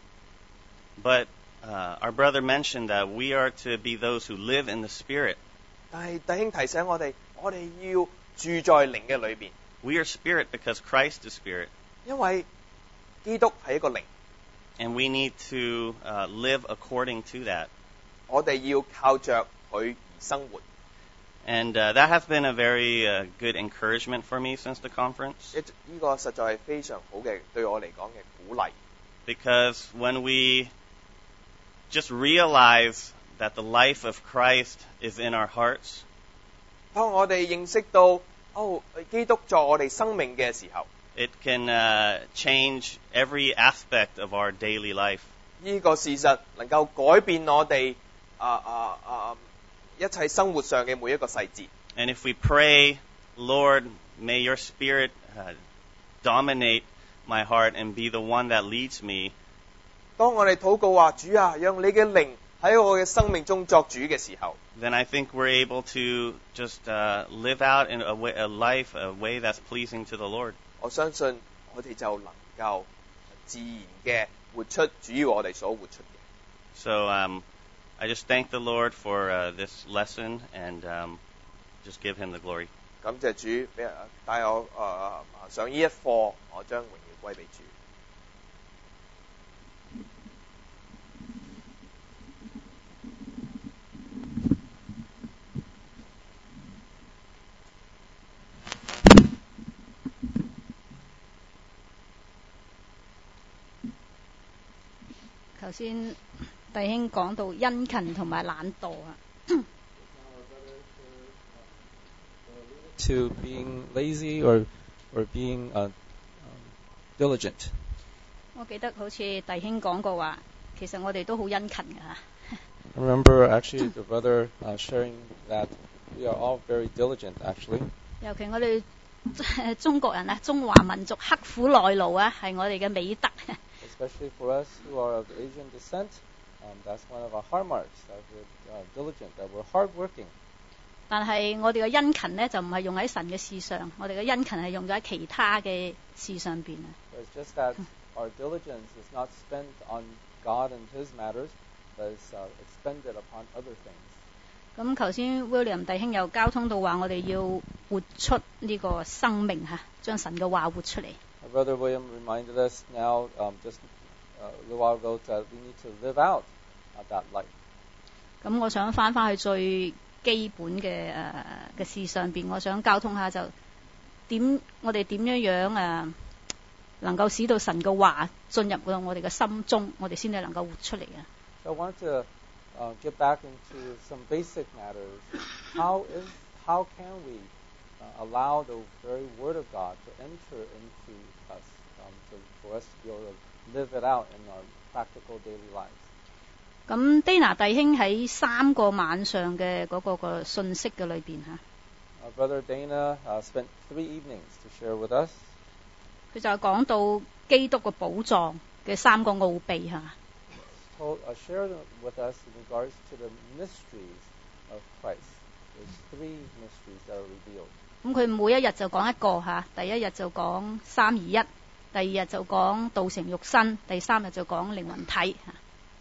But uh, our brother mentioned that we are to be those who live in the Spirit. 但係弟兄提醒我哋，我哋要住在靈嘅裏邊， We are spirit because Christ is spirit, 因為基督係一個靈， and we need to uh, live according to that. 我哋要靠着佢而生活。 And uh, that has been a very uh, good encouragement for me since the conference. 呢個實在係非常好嘅，對我嚟講嘅鼓勵。 Because when we just realize that the life of Christ is in our hearts, 當我哋認識到哦基督在我哋生命嘅時候， it can uh, change every aspect of our daily life. 呢個事實能夠改變我哋啊啊啊一切生活上嘅每一個細節。 And if we pray, Lord, may your Spirit uh, dominate my heart and be the one that leads me. 當我哋禱告話主啊，讓你嘅靈喺我嘅生命中作主嘅時候， then I think we're able to just uh, live out in a, way, a life, a way that's pleasing to the Lord. 我相信我哋就能夠自然嘅活出主要我哋所活出嘅。 So um, I just thank the Lord for uh, this lesson and um, just give him the glory. 感謝主俾帶我誒、呃、上呢一課，我將榮耀歸俾主。 頭先弟兄講到殷勤同埋懶惰啊。 To being lazy or or being uh, um, diligent. 我記得好似弟兄講過話，其實我哋都好殷勤㗎。 I remember actually the brother uh, sharing that we are all very diligent actually. 尤其我哋中國人啊，中華民族刻苦耐勞啊，係我哋嘅美德。 Especially for us who are of Asian descent, um, that's one of our hallmarks, that we're uh, diligent, that we're hardworking. 但係我哋嘅殷勤呢，就唔係用喺神嘅事上，我哋嘅殷勤係用咗喺其他嘅事上邊啊。 It's just that our diligence is not spent on God and His matters, but is uh, expended upon other things. 咁頭先 William 弟兄又交通到話，我哋要活出呢個生命嚇，將神嘅話活出嚟。 My brother William reminded us now, um, just uh, a little while ago, that we need to live out uh, that life. 咁我想翻返去最基本嘅誒嘅事上邊，我想交通下就點我哋點樣樣誒能夠使到神嘅話進入到我哋嘅心中，我哋先至能夠活出嚟啊！ So I want to uh, get back into some basic matters. How is how can we uh, allow the very Word of God to enter into us, um, to, for us to be able to live it out in our practical daily lives? 咁 Dana 弟兄喺三個晚上嘅嗰個個信息嘅裏邊嚇， Our brother Dana uh, spent three evenings to share with us. 佢就講到基督嘅寶藏嘅三個奧秘嚇。 Told, uh, shared with us in regards to the mysteries of Christ. There's three mysteries that are revealed. 咁佢每一日就講一個嚇，第一日就講三而一，第二日就講道成肉身，第三日就講靈魂體嚇。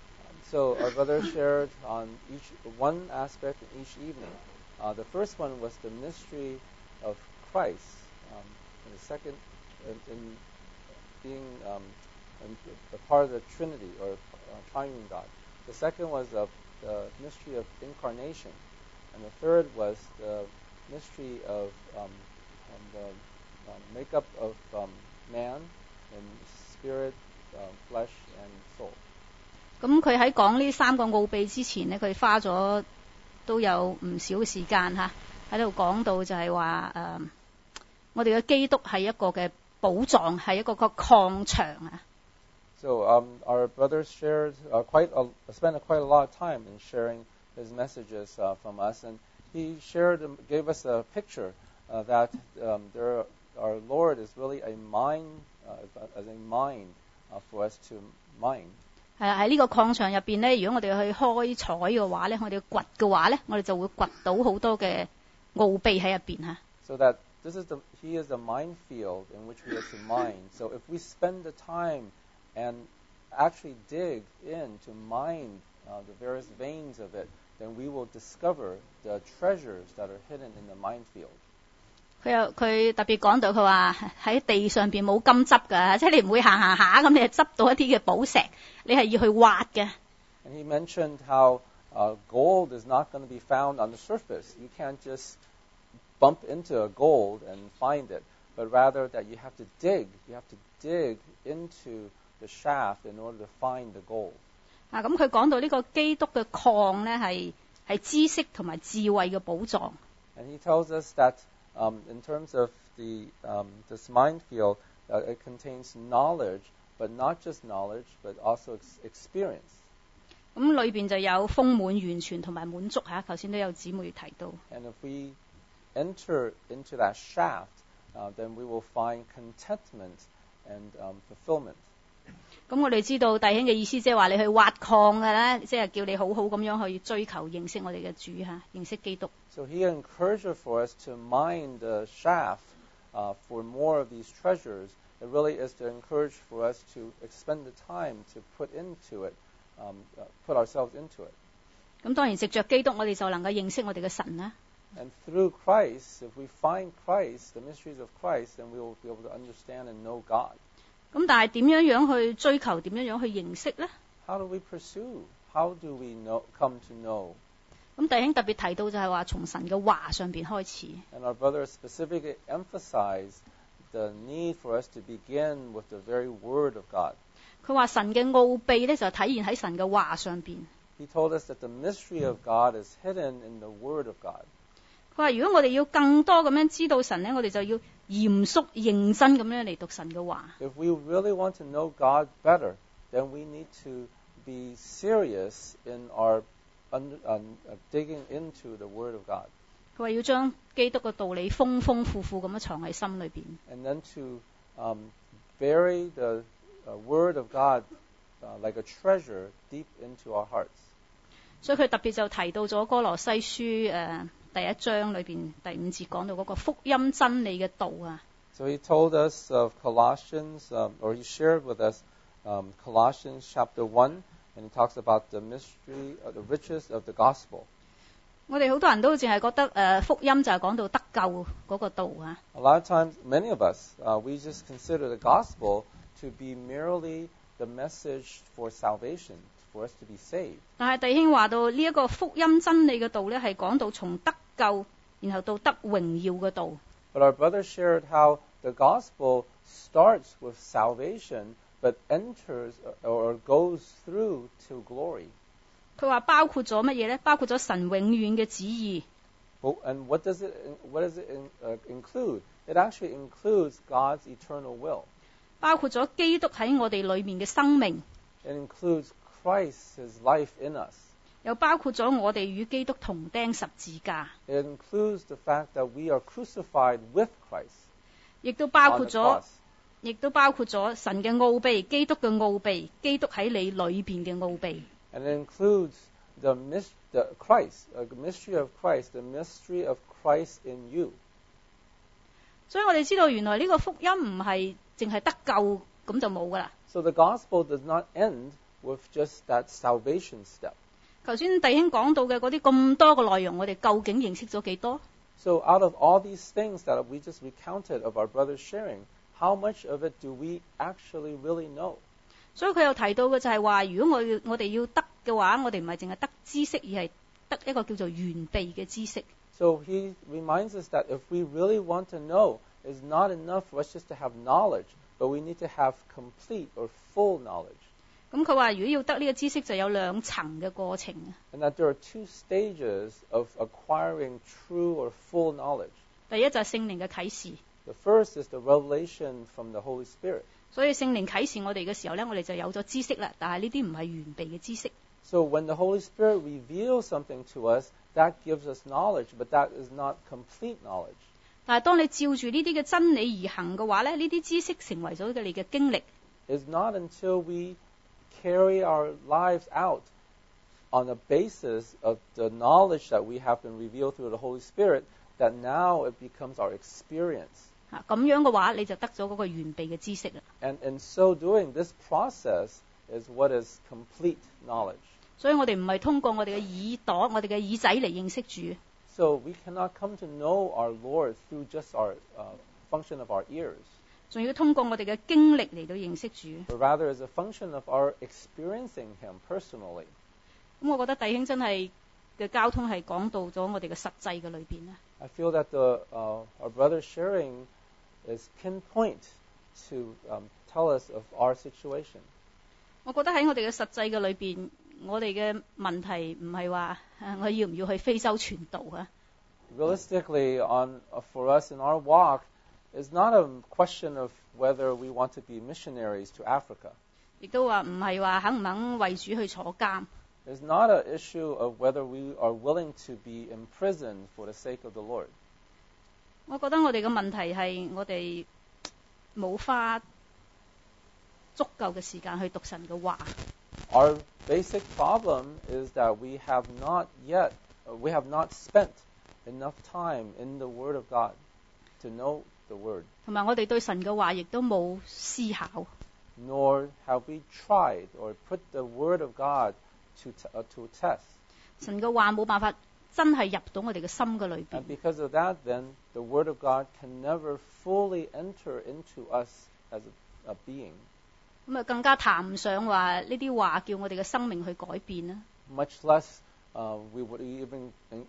So our brother shared on each one aspect in each evening. Uh, the first one was the mystery of Christ, um, and the second in, in being um, in, a part of the Trinity or uh, Triune God. The second was of the mystery of incarnation, and the third was the mystery of um, um, the um, makeup of um, man in spirit, uh, flesh, and soul. 咁佢喺講呢三個奧秘之前呢，佢花咗都有唔少嘅時間嚇，喺度講到就係話誒，我哋嘅基督係一個嘅寶藏，係一個個礦場啊。 So um, our brother shared uh, quite a, spent a, quite a lot of time in sharing his messages uh, from us, and he shared um, gave us a picture uh, that um, there, our Lord is really a mine, uh, as a mine uh, for us to mine. 係啦，喺呢個礦場入邊咧，如果我哋去開採嘅話咧，我哋掘嘅話咧，我哋就會掘到好多嘅奧秘喺入邊嚇。 So that this is the he is a minefield in which we are to mine. So if we spend the time and actually dig in to mine uh, the various veins of it, then we will discover the treasures that are hidden in the minefield. 佢又佢特別講到，佢話喺地上邊冇金執㗎，即係你唔會行行下咁，你就執到一啲嘅寶石，你係要去挖嘅。 And he mentioned how uh, gold is not going to be found on the surface. You can't just bump into a gold and find it, but rather that you have to dig. You have to dig into the shaft in order to find the gold. 啊，咁佢講到呢個基督嘅礦咧，係係知識同埋智慧嘅寶藏。 And he tells us that um, in terms of the um, this minefield, uh, it contains knowledge, but not just knowledge, but also ex- experience. 咁裏邊就有豐滿、完全同埋滿足嚇，頭先都有姊妹提到。 And if we enter into that shaft, uh, then we will find contentment and um, fulfillment. 咁我哋知道弟兄嘅意思，即係話你去挖礦嘅咧，即係叫你好好咁樣去追求認識我哋嘅主嚇，認識基督。 So he encouraged for us to mine the shaft uh, for more of these treasures. It really is to encourage for us to expend the time to put into it, um, uh, put ourselves into it. 咁當然藉着基督，我哋就能夠認識我哋嘅神啦。 And through Christ, if we find Christ, the mysteries of Christ, then we will be able to understand and know God. 咁但係點樣樣去追求，點樣樣去認識咧？ How do we pursue? How do we know, come to know? 咁弟兄特別提到就係話從神嘅話上邊開始。 And our brother specifically emphasized the need for us to begin with the very Word of God. 佢話神嘅奧秘咧就體現喺神嘅話上邊。 He told us that the mystery of God is hidden in the Word of God. 佢話如果我哋要更多咁樣知道神咧，我哋就要嚴肅認真咁樣嚟讀神嘅話。 If we really want to know God better, then we need to be serious in our under, um, uh, digging into the Word of God. 佢話要將基督嘅道理豐豐富富咁樣藏喺心裏邊。 And then to um, bury the uh, Word of God uh, like a treasure deep into our hearts. 所以佢特別就提到咗哥羅西書誒、呃、第一章裏邊第五節講到嗰個福音真理嘅道啊。 So he told us of Colossians, um, or he shared with us um, Colossians chapter one, and he talks about the mystery, uh, the riches of the gospel. 我哋好多人都淨係覺得誒、呃、福音就係講到得救嗰個道啊。 A lot of times, many of us, uh, we just consider the gospel to be merely the message for salvation, for us to be saved. 但係弟兄話到呢一個福音真理嘅道呢，係講到從得救，然後到得榮耀嘅道。 But our brother shared how the gospel starts with salvation, but enters or goes through to glory. 佢話包括咗乜嘢呢？包括咗神永遠嘅旨意。 Well, and what does it what does it in, uh, include? It actually includes God's eternal will. 包括咗基督喺我哋裏面嘅生命， It includes Christ's his life in us. 又包括咗我哋與基督同釘十字架， It includes the fact that we are crucified with Christ 亦都包 on 括 the 咗 cross. 亦都包括咗神嘅奧秘，基督嘅奧秘，基督喺你裏邊嘅奧秘。 And it includes the, mis- the Christ, uh, the mystery of Christ, the mystery of Christ in you. 所以我哋知道原來呢個福音唔係淨係得救咁就冇噶啦。 So the gospel does not end with just that salvation step. 頭先弟兄講到嘅嗰啲咁多嘅內容，我哋究竟認識咗幾多？ So out of all these things that we just recounted of our brothers sharing, how much of it do we actually really know? 所以佢又提到嘅就係話，如果我要我哋要得嘅話，我哋唔係淨係得知識，而係得一個叫做完備嘅知識。 So he reminds us that if we really want to know, it's not enough for us just to have knowledge, but we need to have complete or full knowledge. 咁佢話，如果要得呢個知識，就有兩層嘅過程。 And that there are two stages of acquiring true or full knowledge. 第一就係聖靈嘅啟示， The first is the revelation from the Holy Spirit. 所以聖靈啟示我哋嘅時候呢，我哋就有咗知識啦。但係呢啲唔係完備嘅知識。 So when the Holy Spirit reveals something to us, that gives us knowledge, but that is not complete knowledge. 但係當你照住呢啲嘅真理而行嘅話呢，呢啲知識成為咗你嘅經歷。 It's not until we carry our lives out on the basis of the knowledge that we have been revealed through the Holy Spirit that now it becomes our experience. 啊，咁樣嘅話，你就得咗嗰個完備嘅知識啦。 And in so doing, this process is what is complete knowledge. 所以我哋唔係通過我哋嘅耳朵、我哋嘅耳仔嚟認識主， So we cannot come to know our Lord through just our uh, function of our ears, 仲要通過我哋嘅經歷嚟到認識主。 but rather as a function of our experiencing Him personally. 咁我覺得弟兄真係嘅交通係講到咗我哋嘅實際嘅裏邊啦。 I feel that the uh, our brother sharing is pinpoint to um, tell us of our situation. 我覺得喺我哋嘅實際嘅裏邊，我哋嘅問題唔係話誒我要唔要去非洲傳道啊？ Realistically, on uh, for us in our walk, is not a question of whether we want to be missionaries to Africa. 亦都話唔係話肯唔肯為主去坐監。 It's not an issue of whether we are willing to be imprisoned for the sake of the Lord. 我覺得我哋嘅問題係我哋冇花足夠嘅時間去讀神嘅話。 Our basic problem is that we have not yet, uh, we have not spent enough time in the Word of God to know the Word, 同埋我哋對神嘅話亦都冇思考。 nor have we tried or put the Word of God to t- uh, to test. 神嘅話冇辦法真係入到我哋嘅心嘅裏 And 邊。 because of that, then the Word of God can never fully enter into us as a, a being, 咁啊更加談唔上話呢啲話叫我哋嘅生命去改變啦。 much less uh, we would even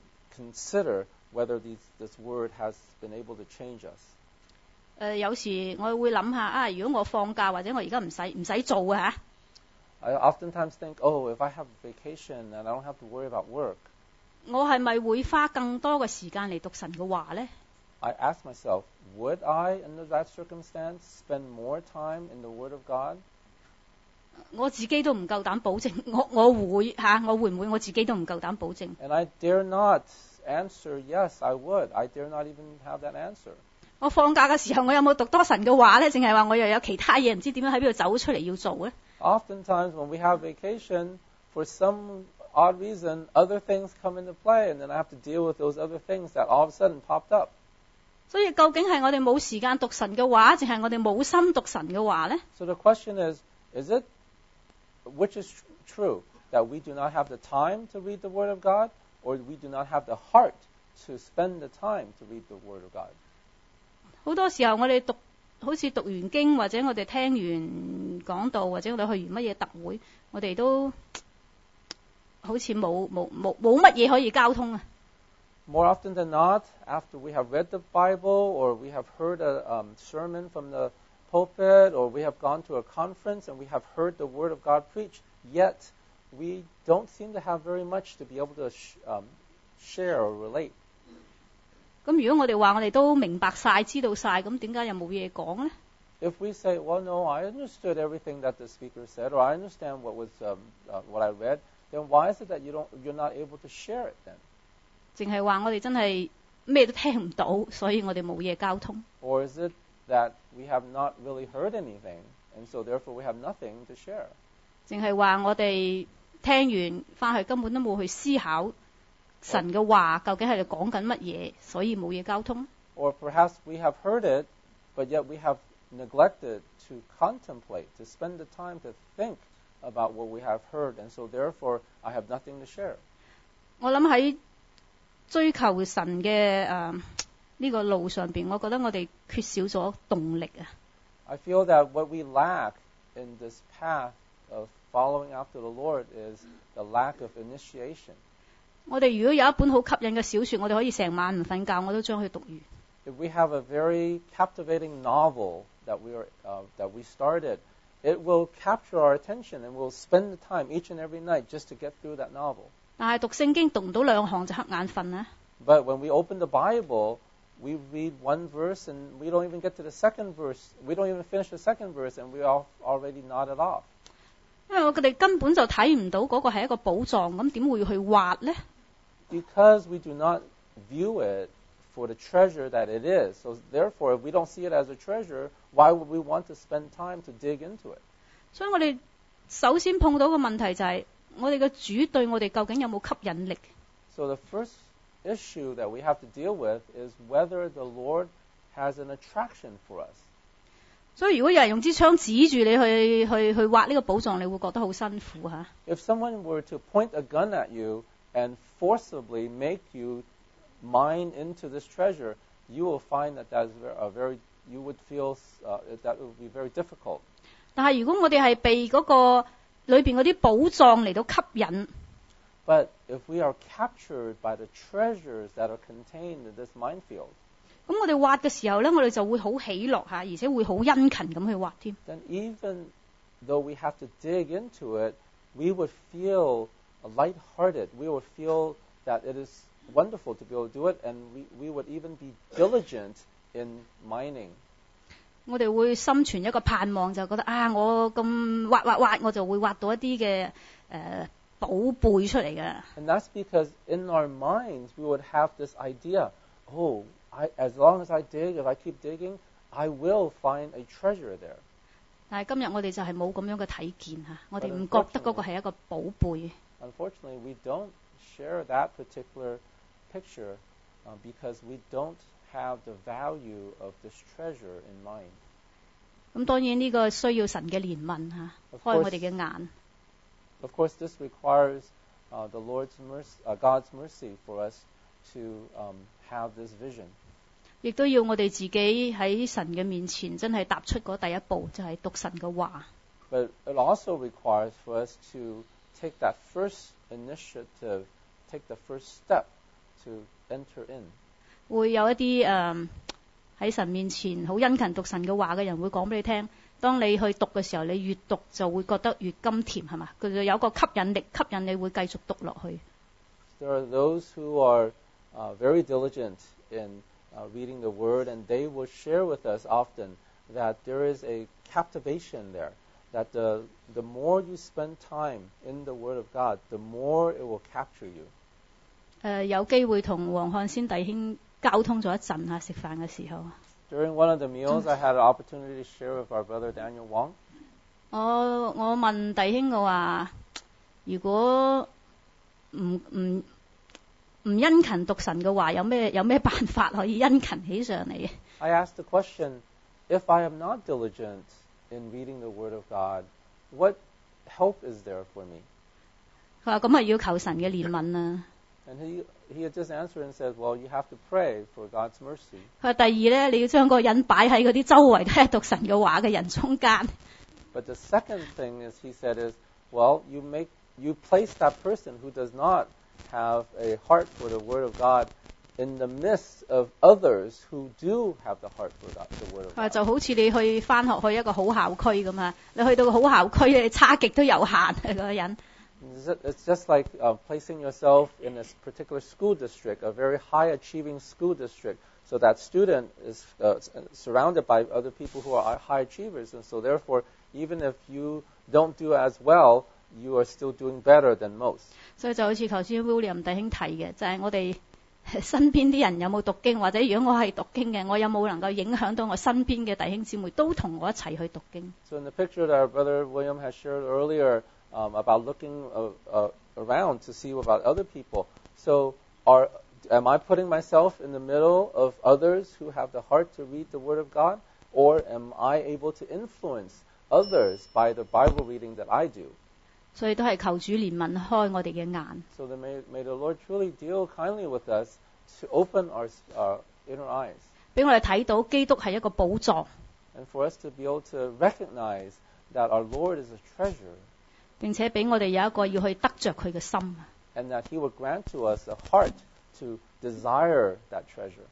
consider whether these, this Word has been able to change us. 誒、呃、有時我會諗下啊，如果我放假或者我而家唔使唔使做啊 I oftentimes think, oh, if I have a vacation and I don't have to worry about work, 我係咪會花更多嘅時間嚟讀神嘅話呢？ I ask myself, would I, under that circumstance, spend more time in the Word of God? 我自己都唔夠膽保證，我我會嚇、啊，我會唔會我自己都唔夠膽保證。 And I dare not answer, yes, I would. I dare not even have that answer. 我放假嘅時候，我有冇讀多神嘅話呢？淨係話我又有其他嘢，唔知點樣喺邊度走出嚟要做呢？ Oftentimes when we have vacation, for some odd reason, other things come into play, and then I have to deal with those other things that all of a sudden popped up. 所以究竟係我哋冇時間讀神嘅話，定係我哋冇心讀神嘅話呢？ So the question is, is it, which is tr- true, that we do not have the time to read the Word of God, or we do not have the heart to spend the time to read the Word of God? 好多時候我哋讀，好似讀完經或者我哋聽完講道，或者我哋去完乜嘢特會，我哋都好似冇冇冇冇乜嘢可以交通啊。 More often than not, after we have read the Bible or we have heard a um, sermon from the pulpit or we have gone to a conference and we have heard the Word of God preached, yet we don't seem to have very much to be able to sh- um, share or relate. 咁如果我哋話我哋都明白晒、知道晒，咁點解又冇嘢講呢？ If we say, well, no, I understood everything that the speaker said or I understand what was um, uh, what I read, then why is it that you don't, you're not able to share it then? 淨係話我哋真係咩都聽唔到，所以我哋冇嘢交通。 Or is it that we have not really heard anything, and so therefore we have nothing to share? 淨係話我哋聽完翻去根本都冇去思考神嘅話究竟係講緊乜嘢，所以冇嘢交通。 Or perhaps we have heard it, but yet we have neglected to contemplate, to spend the time to think about what we have heard, and so therefore I have nothing to share. 我諗喺追求神嘅誒呢個路上邊，我覺得我哋缺少咗動力啊。 I feel that what we lack in this path of following after the Lord is the lack of initiation. 我哋如果有一本好吸引嘅小說，我哋可以成晚唔瞓覺，我都將佢讀完。 If we have a very captivating novel that we are uh, that we started, it will capture our attention, and we'll spend the time each and every night just to get through that novel. 但係讀聖經讀唔到兩行就瞌眼瞓啦。 But when we open the Bible, we read one verse and we don't even get to the second verse. We don't even finish the second verse, and we all already nodded off. 因為我哋根本就睇唔到嗰個係一個寶藏，咁點會去挖呢？ Because we do not view it for the treasure that it is. So therefore, if we don't see it as a treasure, why would we want to spend time to dig into it? 所以我哋首先碰到嘅問題就係、是、我哋嘅主對我哋究竟有冇吸引力？ So the first issue that we have to deal with is whether the Lord has an attraction for us. 所以如果有人用支槍指住你去去去挖呢個寶藏，你會覺得好辛苦嚇。 If someone were to point a gun at you and forcibly make you mine into this treasure, you will find that that is a very, you would feel uh, that would be very difficult. 但係如果我哋係被嗰個裏邊嗰啲寶藏嚟到吸引， But if we are captured by the treasures that are contained in this minefield, 咁我哋挖嘅時候咧，我哋就會好喜樂嚇，而且會好殷勤咁去挖添。 then even though we have to dig into it, we would feel lighthearted. We would feel that it is wonderful to be able to do it, and we, we would even be diligent in mining. 我哋會心存一個盼望，就覺得啊，我咁挖挖挖，我就會挖到一啲嘅誒寶貝出嚟嘅。 And that's because in our minds we would have this idea, oh, I, as long as I dig, if I keep digging, I will find a treasure there. 但係今日我哋就係冇咁樣嘅睇見嚇，我哋唔覺得嗰個係一個寶貝。 Unfortunately, we don't share that particular picture uh, because we don't have the value of this treasure in mind. 咁當然呢個需要神嘅憐憫嚇，開我哋嘅眼。 Of course, this requires uh, the Lord's mercy, uh, God's mercy for us to um, have this vision. 亦都要我哋自己喺神嘅面前真係踏出嗰第一步，就係讀神嘅話。 But it also requires for us to take that first initiative, take the first step to enter in. 會有一啲誒喺神面前好殷勤讀神嘅話嘅人會講俾你聽，當你去讀嘅時候，你越讀就會覺得越甘甜，係嘛？佢就有個吸引力，吸引你會繼續讀落去。 There are those who are uh, very diligent in uh, reading the Word, and they will share with us often that there is a captivation there, that the, the more you spend time in the Word of God, the more it will capture you. 誒、有機會同黃漢先弟兄交通咗一陣嚇，食飯嘅時候。 During one of the meals, I had an opportunity to share with our brother Daniel Wong. 我我問弟兄我話，如果唔唔唔殷勤讀神嘅話，有咩有咩辦法可以殷勤起上嚟？ I asked the question, if I am not diligent in reading the Word of God, what help is there for me? 佢話咁啊要求神嘅憐憫啦。 And he, he had just answered and said, well, you have to pray for God's mercy. 佢話第二咧，你要將嗰個人擺喺嗰啲周圍都係讀神嘅話嘅人中間。 But the second thing is, he said, is, well, you make you place that person who does not have a heart for the Word of God in the midst of others who do have the heart for God, the Word of 啊， God. 就好似你去翻學去一個好校區咁啊，你去到個好校區，你差極都有限啊嗰個人。 It's just like uh, placing yourself in a particular school district, a very high-achieving school district, so that student is uh, surrounded by other people who are high achievers, and so therefore, even if you don't do as well, you are still doing better than most. 所以就好似頭先 William 弟兄提嘅，就係、是、我哋身邊啲人有冇讀經，或者如果我係讀經嘅，我有冇能夠影響到我身邊嘅弟兄姊妹都同我一齊去讀經。 So in the picture that our brother William has shared earlier um, about looking uh, uh, around to see about other people, so are am I putting myself in the middle of others who have the heart to read the Word of God, or am I able to influence others by the Bible reading that I do? 所以都係求主憐憫開我哋嘅眼。 So that may, may the Lord truly deal kindly with us to open our uh, inner eyes, 俾我哋睇到基督係一個寶藏， and for us to be able to recognize that our Lord is a treasure, 並且俾我哋有一個要去得着佢嘅心。 and that He would grant to us a heart to desire that treasure.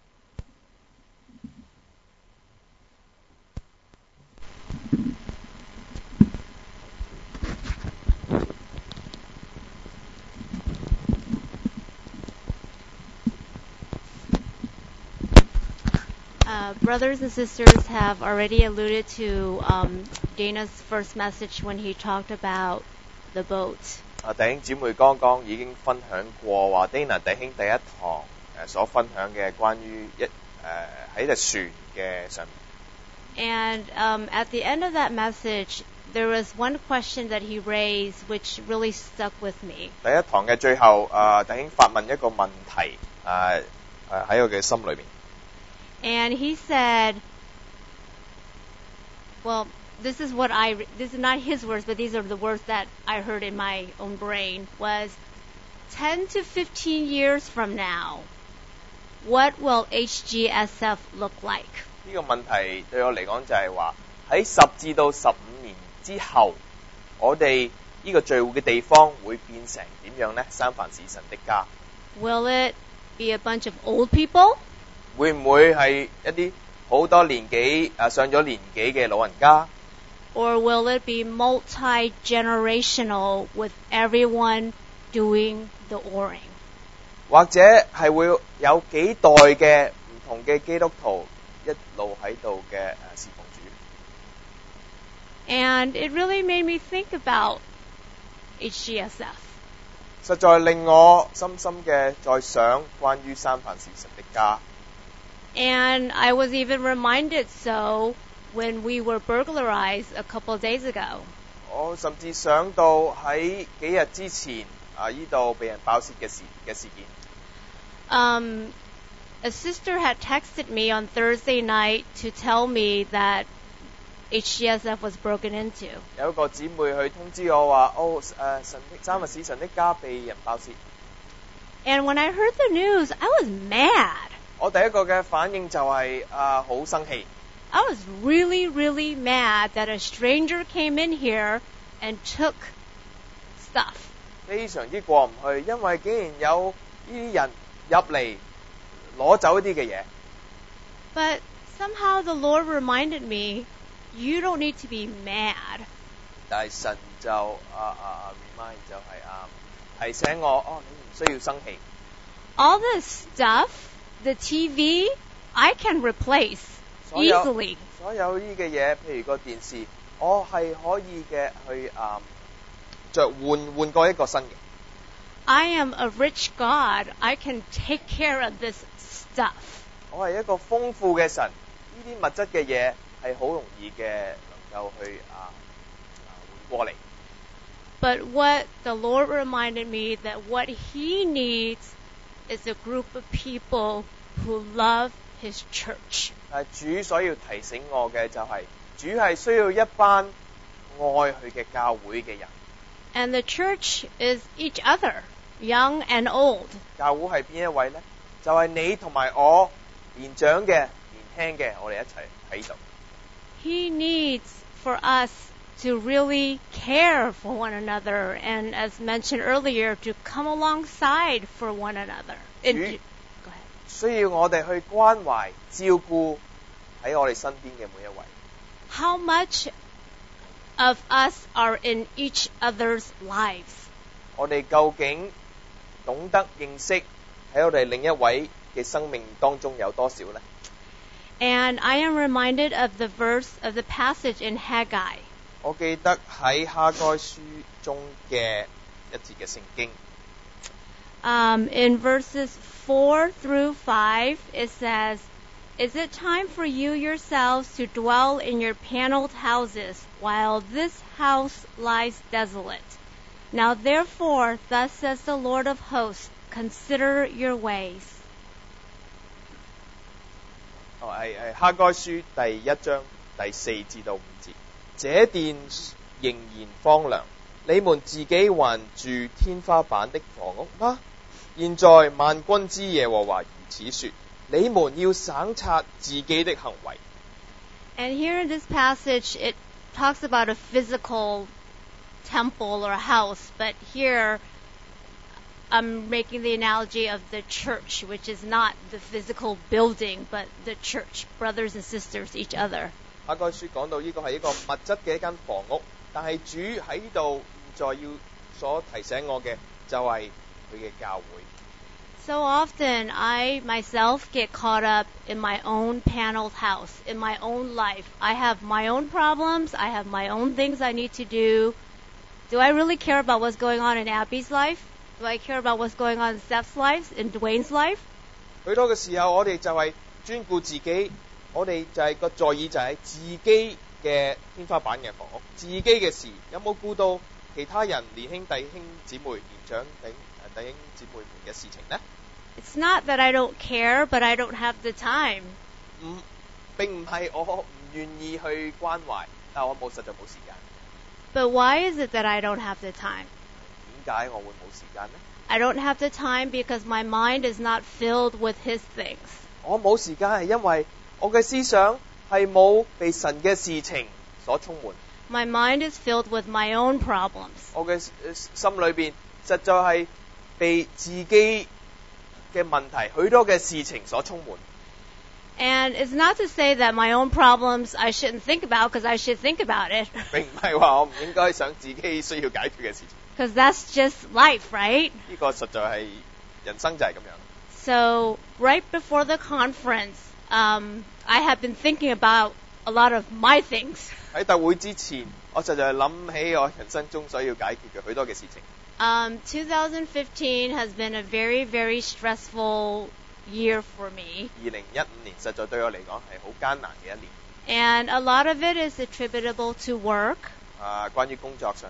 Uh, brothers and sisters have already alluded to um, Dana's first message when he talked about the boat. 啊，弟兄姊妹剛剛已經分享過話 Dana 弟兄第一堂誒所分享嘅關於一誒喺隻船嘅上面。 And um, at the end of that message, there was one question that he raised which really stuck with me. 第一堂嘅最後，啊弟兄發問一個問題，啊誒喺我嘅心裏面。 And he said, well, this is what I, this is not his words, but these are the words that I heard in my own brain, was ten to fifteen years from now, what will H G S F look like? 呢個問題對我嚟講就係話喺十至到十五年之後，我哋呢個聚會嘅地方會變成點樣呢？三藩市神的家 Will it be a bunch of old people? 會唔會係一啲好多年紀啊上咗年紀嘅老人家？ Or will it be multi-generational with everyone doing the oaring? 或者係會有幾代嘅唔同嘅基督徒一路喺度嘅誒侍奉主？ And it really made me think about H G S F. 實在令我深深嘅再想關於三藩市神的家。 And I was even reminded so when we were burglarized a couple of days ago. 我甚至想到喺幾日之前啊，呢度被人爆竊嘅事嘅事件。 Um, a sister had texted me on Thursday night to tell me that H G S F was broken into. 有一個姊妹去通知我話：哦誒、呃、神的三藩市神的家被人爆竊。 And when I heard the news, I was mad. 我第一個嘅反應就係啊好生氣。 I was really, really mad that a stranger came in here and took stuff. 非常之過唔去，因為竟然有呢啲人入嚟攞走一啲嘅嘢。 But somehow the Lord reminded me, you don't need to be mad. 但係神就啊啊 remind 就係、啊提醒我，哦你唔需要生氣。 All this stuff, the T V, I can replace 所有 easily. 所有呢嘅嘢，譬如個電視，我係可以嘅去啊着換換過一個新嘅。 I am a rich God. I can take care of this stuff. 我係一個豐富嘅神，呢啲物質嘅嘢係好容易嘅能夠去啊換過嚟。 But what the Lord reminded me that what He needs is a group of people who love His church. 但係主所要提醒我嘅就係、主係需要一班愛佢嘅教會嘅人。 And the church is each other, young and old. 教會係邊一位呢？就係、你同埋我年長嘅、年輕嘅，我哋一齊喺度。 He needs for us to really care for one another, and as mentioned earlier, to come alongside for one another. And Chủ- to- go ahead. 需要我哋去關懷、照顧喺我哋身邊嘅每一位。 How much of us are in each other's lives? 我哋究竟懂得認識喺我哋另一位嘅生命當中有多少呢？ And I am reminded of the verse of the passage in Haggai. 我記得喺哈該書中嘅一節嘅聖經， Um, in verses four through five, it says, "Is it time for you yourselves to dwell in your paneled houses, while this house lies desolate? Now therefore, thus says the Lord of hosts, consider your ways." 哦係係哈該書第一章第四至到五節，這殿仍然荒涼，你們自己還住天花板的房屋嗎？現在萬軍之耶和華如此說：你們要省察自己的行為。 And here in this passage, it talks about a physical temple or a house, but here I'm making the analogy of the church, which is not the physical building, but the church, brothers and sisters, each other. 哈該書講到呢個係一個物質嘅一間房屋，但係主喺呢度現在要所提醒我嘅就係佢嘅教會。 So often I myself get caught up in my own paneled house, in my own life. I have my own problems, I have my own things I need to do. Do I really care about what's going on in Abby's life? Do I care about what's going on in Steph's life, in Dwayne's life? 許多嘅時候，我哋就係專顧自己，我哋就係個在意就係自己嘅天花板嘅房屋，自己嘅事，有冇顧到其他人年輕弟兄姊妹、年長弟誒弟兄姊妹們嘅事情呢？ It's not that I don't care, but I don't have the time. 唔並唔係我唔願意去關懷，但我冇實在冇時間。 But why is it that I don't have the time? 點解我會冇時間呢？ I don't have the time because my mind is not filled with His things. 我冇時間係因為我嘅思想係冇被神嘅事情所充滿， My mind is filled with my own problems. 我嘅呃心裏邊實在係被自己嘅問題、許多嘅事情所充滿。 And it's not to say that my own problems I shouldn't think about, because I should think about it. 並唔係話我唔應該想自己需要解決嘅事情， Because that's just life, right? 呢個實在係人生就係咁樣。 So right before the conference, um, I have been thinking about a lot of my things. 喺特會之前，我實在係諗起我人生中所要解決嘅許多嘅事情。 Um, twenty fifteen has been a very, very stressful year for me. 二零一五年實在對我嚟講係好艱難嘅一年。 And a lot of it is attributable to work. 啊，關於工作上，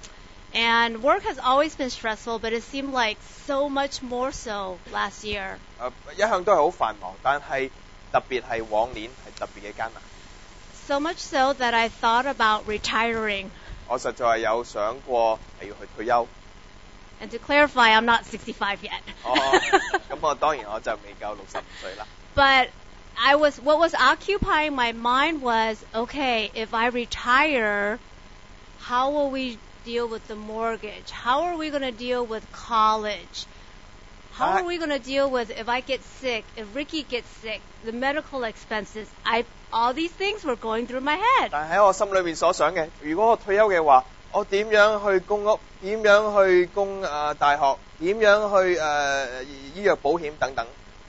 And work has always been stressful, but it seemed like so much more so last year. 啊一向都係好繁忙，但係特別係往年係特別嘅艱難。 So much so that I thought about retiring. 我實在係有想過係要去退休。 And to clarify, I'm not sixty-five yet. 哦，咁我當然我就未夠六十五歲啦。 But I was what was occupying my mind was, okay, if I retire, how will we deal with the mortgage? How are we going to deal with college? How are we going to deal with if I get sick, if Ricky gets sick, the medical expenses? I all these things were going through my head. 但係喺我心裏面所想嘅，如果我退休嘅話，我點樣去供屋？點樣去供啊大學？點樣去誒、呃、醫藥保險等等？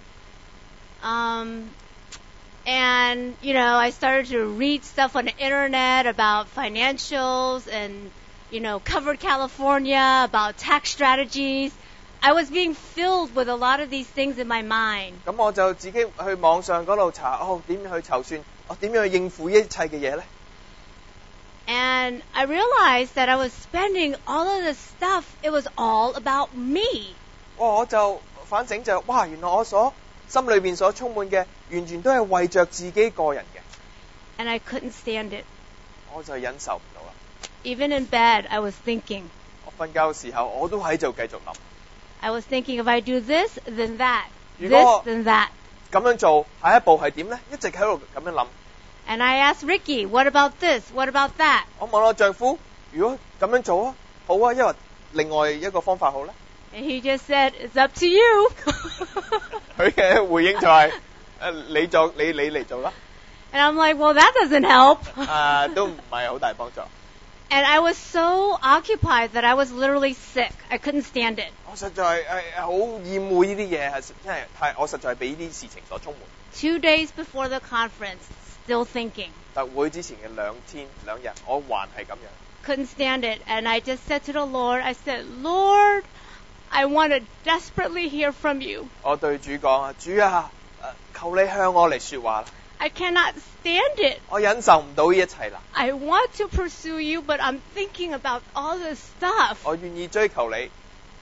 Um, and, you know, I started to read stuff on the internet about financials and, you know, Covered California, about tax strategies. I was being filled with a lot of these things in my mind. 咁我就自己去網上嗰度查，哦點樣去籌算，我點樣去應付一切嘅嘢呢？ And I realized that I was spending all of this stuff, it was all about me. 哇！我就反省就，哇！原來我所心裏邊所充滿嘅，完全都係為着自己個人嘅。 And I couldn't stand it. 我就忍受唔到啦。 Even in bed, I was thinking. 我瞓覺嘅時候，我都喺度繼續諗。 I was thinking if I do this, then that. 如果 This, then that. 咁樣做，下一步係點呢？一直喺度咁樣諗。 And I asked Ricky, what about this? What about that? 我問我丈夫，如果咁樣做啊，好啊，因為另外一個方法好咧。 And he just said, it's up to you. 佢嘅回應就係、誒你做你你嚟做啦。 And I'm like, well, that doesn't help. 啊，都唔係好大幫助。 And I was so occupied that I was literally sick. I couldn't stand it. 我實在係好厭惡呢啲嘢，係因為太我實在係俾呢啲事情所充滿。 Two days before the conference, still thinking. 特會之前嘅兩天兩日，我還係咁樣。 Couldn't stand it. And I just said to the Lord, I said, Lord, I want to desperately hear from you. 我對主講啊，主啊，誒求你向我嚟説話啦。 I cannot stand it. 我忍受唔到呢一切啦。 I want to pursue you, but I'm thinking about all this stuff. 我願意追求你，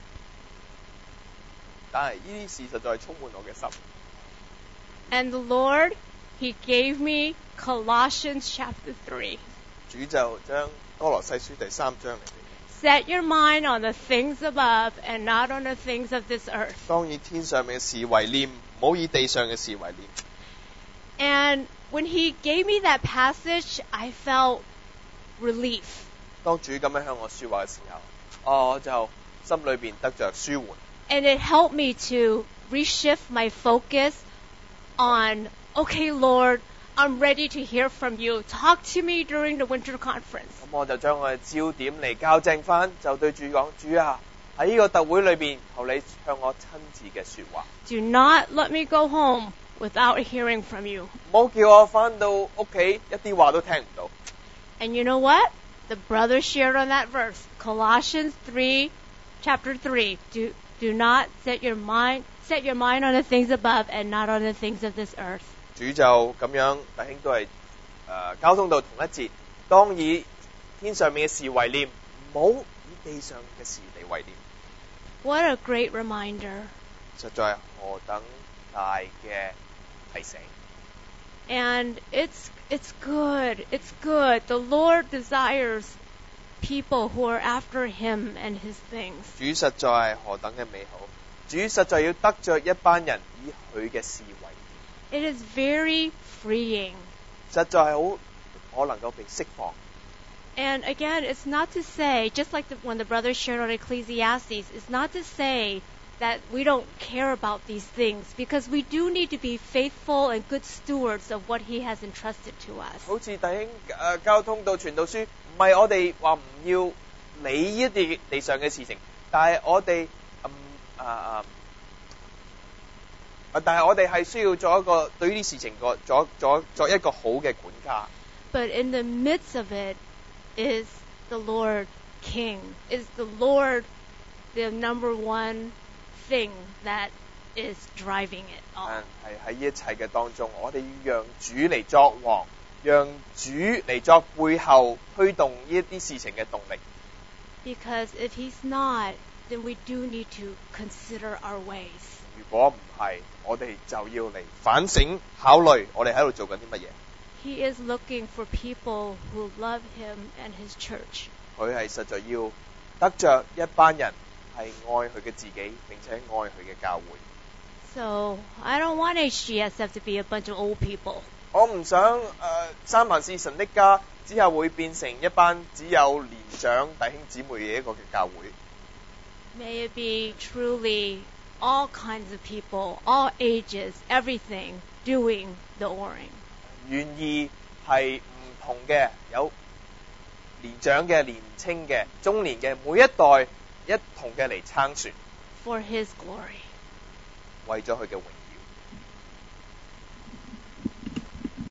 但係呢啲事實在係充滿我嘅心。 And the Lord, He gave me Colossians chapter three. 主就將歌羅西書第三章嚟俾我。 Set your mind on the things above and not on the things of this earth. 當以天上面嘅事為念，唔好以地上嘅事為念。 And when He gave me that passage, I felt relief. 當主咁樣向我説話嘅時候，我就心裏邊得着舒緩。 And it helped me to reshift my focus on, okay, Lord, I'm ready to hear from you. Talk to me during the winter conference. 咁我就將我嘅焦點嚟校正翻，就對主講：主啊，喺呢個特會裏邊，求你向我親自嘅説話。 Do not let me go home without hearing from you. 唔好叫我翻到屋企一啲話都聽唔到。 And you know what? The brother shared on that verse, Colossians three, chapter three. Do do not set your mind set your mind on the things above and not on the things of this earth. 主就咁樣，弟兄都係誒、呃、交通到同一節，當以天上面嘅事為念，唔好以地上嘅事嚟為念。 What a great reminder. 實在係何等大嘅提醒。 And it's it's good. It's good. The Lord desires people who are after Him and His things. 主實在係何等嘅美好，主實在要得着一班人以佢嘅事為念。 It is very freeing. 實在係好，我能夠被釋放。 And again, it's not to say, just like the, when the brothers shared on Ecclesiastes, it's not to say that we don't care about these things, because we do need to be faithful and good stewards of what He has entrusted to us. 好似弟兄誒交通到傳道書，唔係我哋話唔要理呢啲地上嘅事情，但係我哋嗯啊啊，但係我哋係需要做一個對呢啲事情個做做作一個好嘅管家。 But in the midst of it is the Lord King, is the Lord the number one thing that is driving it all. 係喺呢一切嘅當中，我哋要讓主嚟作王，讓主嚟作背後推動呢一啲事情嘅動力。 Because if He's not, then we do need to consider our ways. 如果唔係，我哋就要嚟反省考慮，我哋喺度做緊啲乜嘢。 He is looking for people who love Him and His church. 佢係實在要得着一班人係愛佢嘅自己，並且愛佢嘅教會。 So I don't want H G S F to be a bunch of old people. 我唔想誒、呃、三藩市神的家之後會變成一班只有年長弟兄姊妹嘅一個嘅教會。 May it be truly all kinds of people, all ages, everything, doing the oaring. 願意係唔同嘅，有年長嘅、年青嘅、中年嘅，每一代一同嘅嚟撐船， For His glory. 為咗佢嘅榮耀。